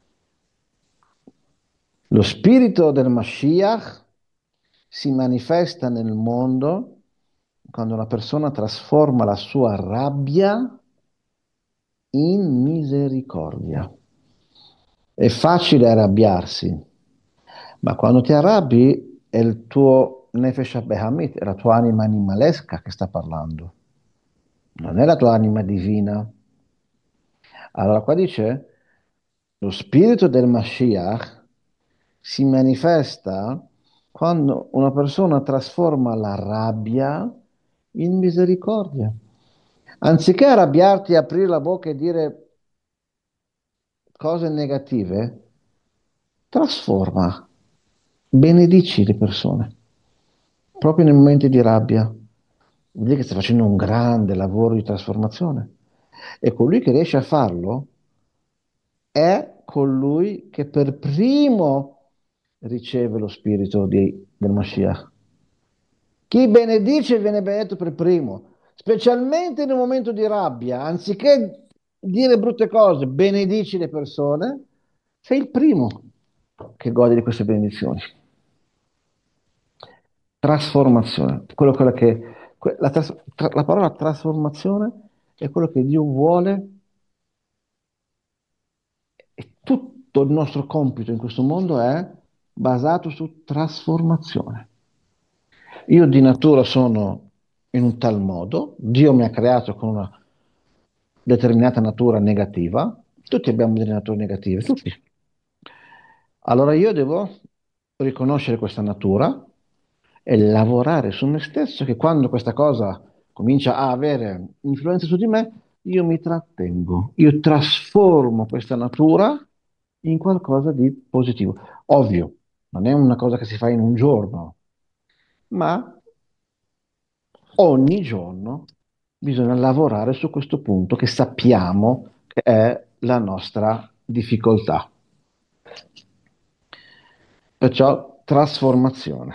Lo spirito del Mashiach si manifesta nel mondo quando una persona trasforma la sua rabbia in misericordia. È facile arrabbiarsi, ma quando ti arrabbi è il tuo Nefesh Abbehamit, è la tua anima animalesca che sta parlando, non è la tua anima divina. Allora qua dice, lo spirito del Mashiach si manifesta quando una persona trasforma la rabbia in misericordia. Anziché arrabbiarti, aprire la bocca e dire cose negative, trasforma, benedici le persone, proprio nei momenti di rabbia. Vuol dire che stai facendo un grande lavoro di trasformazione. E colui che riesce a farlo è colui che per primo riceve lo spirito di- del Mashiach. Chi benedice viene benedetto per primo, specialmente in un momento di rabbia, anziché dire brutte cose, benedici le persone, sei il primo che gode di queste benedizioni. Trasformazione, quello, quello che, que- la, tras- tra- la parola trasformazione è quello che Dio vuole e tutto il nostro compito in questo mondo è basato su trasformazione. Io di natura sono in un tal modo, Dio mi ha creato con una determinata natura negativa, tutti abbiamo delle nature negative, tutti. Allora io devo riconoscere questa natura e lavorare su me stesso, che quando questa cosa comincia a avere influenza su di me, io mi trattengo, io trasformo questa natura in qualcosa di positivo. Ovvio, non è una cosa che si fa in un giorno, ma ogni giorno bisogna lavorare su questo punto che sappiamo che è la nostra difficoltà. Perciò trasformazione.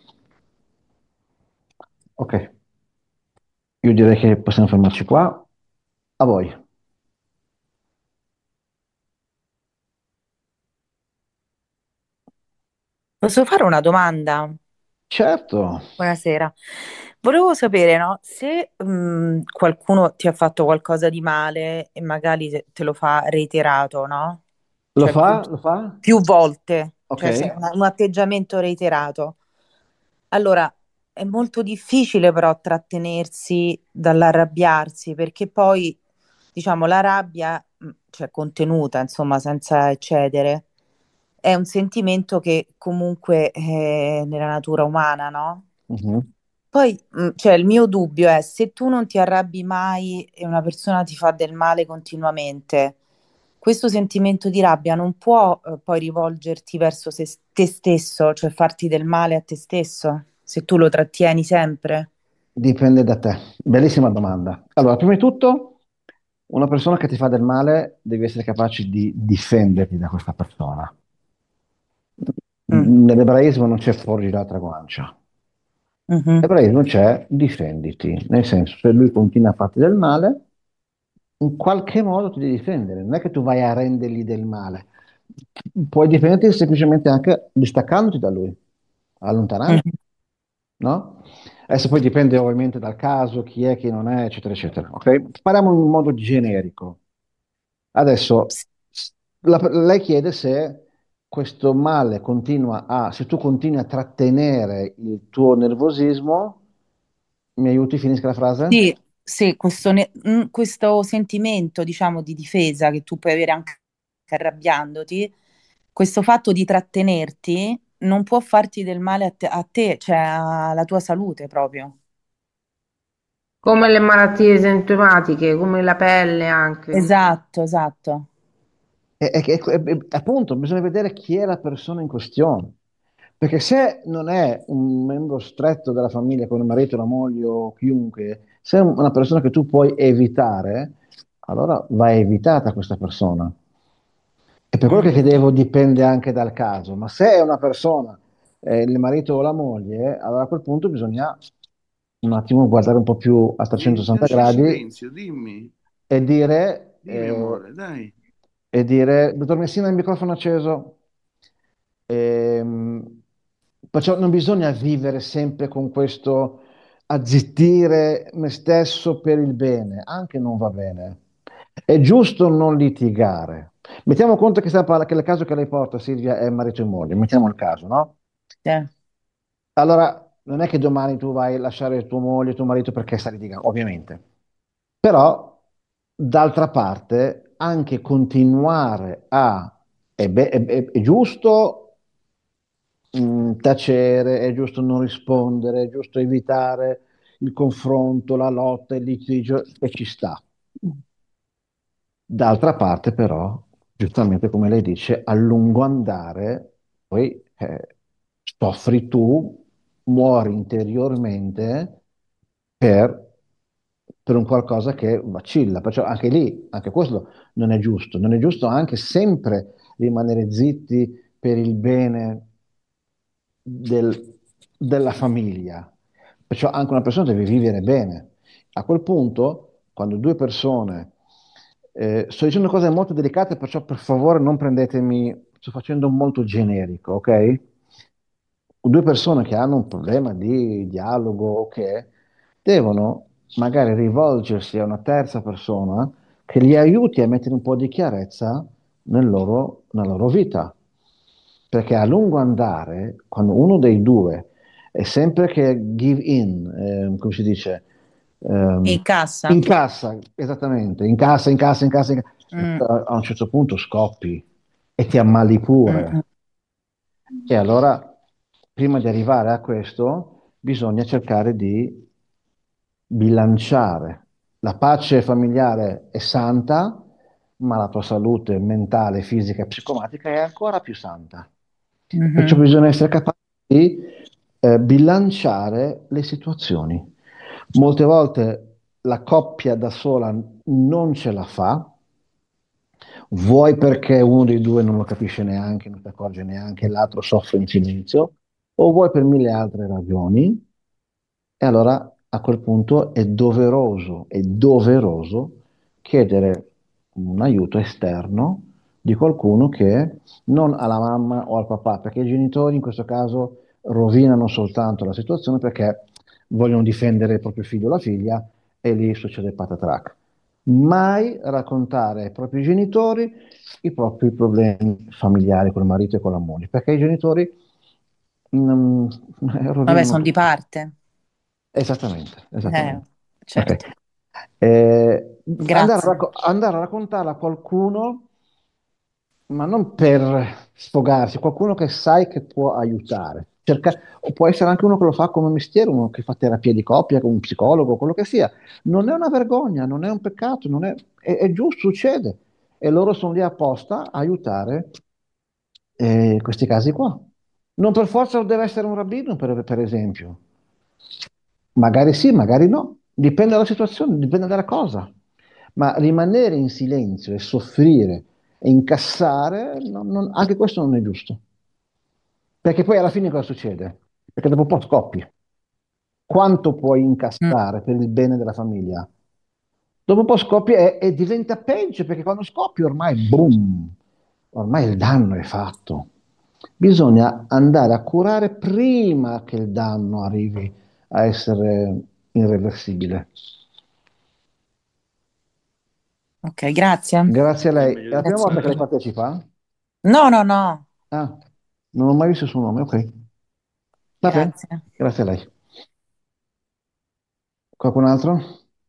Ok, io direi che possiamo fermarci qua. A voi. Posso fare una domanda? Certo, Buonasera. Volevo sapere, no, se mh, qualcuno ti ha fatto qualcosa di male e magari te te lo fa reiterato, no? lo Cioè più, fa? Lo fa? più volte, Ok, cioè se- un, un atteggiamento reiterato. Allora, è molto difficile però trattenersi dall'arrabbiarsi, perché poi, diciamo, la rabbia, mh, cioè contenuta, insomma, senza eccedere, è un sentimento che comunque è nella natura umana, no? mhm. Poi, mh, cioè, il mio dubbio è se tu non ti arrabbi mai e una persona ti fa del male continuamente, questo sentimento di rabbia non può eh, poi rivolgerti verso se- te stesso, cioè farti del male a te stesso, se tu lo trattieni sempre. Dipende da te. Bellissima domanda. Allora, prima di tutto, una persona che ti fa del male devi essere capace di difenderti da questa persona. Mm, Nell'ebraismo non c'è forgi l'altra guancia. mhm. Nell'ebraismo c'è difenditi, nel senso, se lui continua a farti del male, in qualche modo ti devi difendere, non è che tu vai a rendergli del male. Puoi difenderti semplicemente anche distaccandoti da lui, allontanando, Mhm. no? Adesso poi dipende ovviamente dal caso, chi è, chi non è, eccetera, eccetera. Ok? Parliamo in modo generico. Adesso, s- la- lei chiede se questo male continua a, se tu continui a trattenere il tuo nervosismo, mi aiuti, finisca la frase? Sì, sì, questo, ne- mm, questo sentimento, diciamo, di difesa che tu puoi avere anche arrabbiandoti, questo fatto di trattenerti non può farti del male a te, a te, cioè alla tua salute proprio. Come le malattie esentomatiche, come la pelle anche. Esatto, esatto. E, e- e- e- appunto, bisogna vedere chi è la persona in questione. Perché se non è un membro stretto della famiglia come il marito, la moglie o chiunque, se è una persona che tu puoi evitare, allora va evitata questa persona. E per quello che Mhm. chiedevo dipende anche dal caso, ma se è una persona, eh, il marito o la moglie, allora a quel punto bisogna un attimo guardare un po' più a Mi trecentosessanta lasci gradi silenzio, dimmi, e dire, dimmi eh, amore, dai. e dire, dottor Messina, il microfono acceso. Ehm, Perciò non bisogna vivere sempre con questo azzittire me stesso per il bene, anche non va bene. È giusto non litigare. Mettiamo conto che, sta parla- che il caso che lei porta, Silvia, è marito e moglie, mettiamo il caso, no? Sì. allora non è che domani tu vai a lasciare tua moglie, tuo marito perché sta litigando, ovviamente. Però, d'altra parte, anche continuare a... È, be- è- è- è giusto mh, tacere, è giusto non rispondere, è giusto evitare il confronto, la lotta, il litigio, e ci sta. D'altra parte, però, giustamente come lei dice, a lungo andare, poi eh, soffri tu, muori interiormente per, per un qualcosa che vacilla. Perciò anche lì, anche questo non è giusto. Non è giusto anche sempre rimanere zitti per il bene del- della famiglia. Perciò anche una persona deve vivere bene. A quel punto, quando due persone, eh, sto dicendo cose molto delicate, perciò per favore non prendetemi, sto facendo molto generico, ok? Due persone che hanno un problema di dialogo, ok, devono magari rivolgersi a una terza persona che li aiuti a mettere un po' di chiarezza nel loro- nella loro vita. Perché a lungo andare, quando uno dei due è sempre che give in, ehm, come si dice, ehm, In cassa? incassa, esattamente, incassa, incassa, incassa, incassa, Mm, a a un certo punto scoppi e ti ammali mm, mm. pure. E allora, prima di arrivare a questo, bisogna cercare di bilanciare. La pace familiare è santa, ma la tua salute mentale, fisica e psicomatica è ancora più santa. Perciò Mhm. bisogna essere capaci di eh, bilanciare le situazioni. Molte volte la coppia da sola non ce la fa, vuoi perché uno dei due non lo capisce neanche, non si accorge neanche, l'altro soffre in silenzio, o vuoi per mille altre ragioni, e allora a quel punto è doveroso, è doveroso chiedere un aiuto esterno di qualcuno che non alla mamma o al papà, perché i genitori in questo caso rovinano soltanto la situazione perché vogliono difendere il proprio figlio o la figlia e lì succede patatrac. Mai raccontare ai propri genitori i propri problemi familiari col marito e con la moglie, perché i genitori mm, Vabbè, rovinano sono di tutto. parte. Esattamente, Eh, esattamente. Ok. certo. Eh, andare a, Grazie. racco- andare a raccontarla a qualcuno, ma non per sfogarsi, qualcuno che sai che può aiutare. Cerca- o può essere anche uno che lo fa come mestiere, uno che fa terapia di coppia, con un psicologo, quello che sia. Non è una vergogna, non è un peccato, non è, è- è giusto, succede. E loro sono lì apposta a aiutare eh, questi casi qua. Non per forza deve essere un rabbino, per per esempio. Magari sì, magari no, dipende dalla situazione, dipende dalla cosa. Ma rimanere in silenzio e soffrire e incassare, non- non- anche questo non è giusto. Perché poi alla fine cosa succede? Perché dopo un po' scoppi. Quanto puoi Mm. incassare per il bene della famiglia? Dopo un po' scoppi e, e diventa peggio perché quando scoppi ormai, boom, ormai il danno è fatto. Bisogna andare a curare prima che il danno arrivi a essere irreversibile. Ok, grazie. Grazie a È lei. È meglio la di prima Grazie volta che lei mille. partecipa? No, no, no. Ah, non ho mai visto il suo nome, ok. Va bene, Grazie. grazie a lei. Qualcun altro?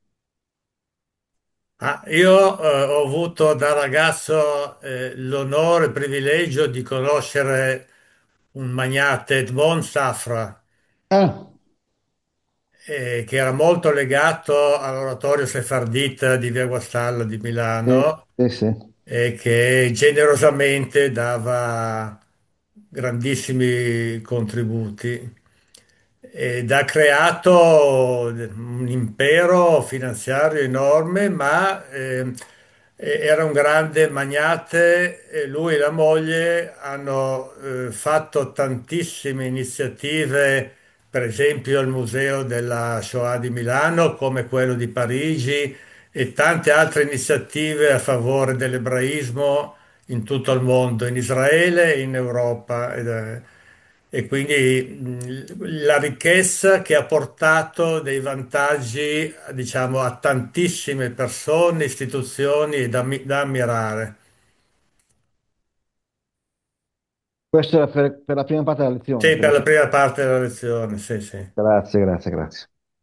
Ah, io eh, ho avuto da ragazzo eh, l'onore e il privilegio di conoscere un magnate, Edmond Safra, Ah, eh, che era molto legato all'oratorio Sefardita di Via Guastalla di sì, Milano sì, sì. e che generosamente dava grandissimi contributi ed ha creato un impero finanziario enorme, ma eh, era un grande magnate e lui e la moglie hanno eh, fatto tantissime iniziative, per esempio il Museo della Shoah di Milano, come quello di Parigi e tante altre iniziative a favore dell'ebraismo in tutto il mondo, in Israele e in Europa. Ed è- e quindi mh, la ricchezza che ha portato dei vantaggi, diciamo, a tantissime persone, istituzioni da, da ammirare. Questo era per, per la prima parte della lezione. Sì, Per per la la seconda- prima parte della lezione, sì, sì. Grazie, grazie, grazie.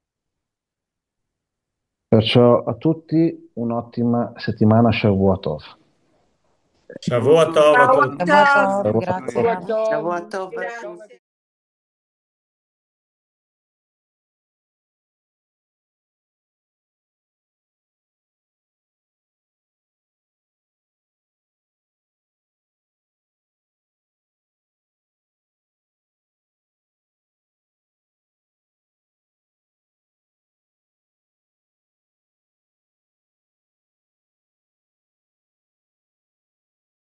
Perciò a tutti un'ottima settimana, Shavua Tov. Shavuot tov a Ciao a tutti. te. Shavuot tov, Shavua grazie. Tov. Rami. Shavuot tov. Grazie.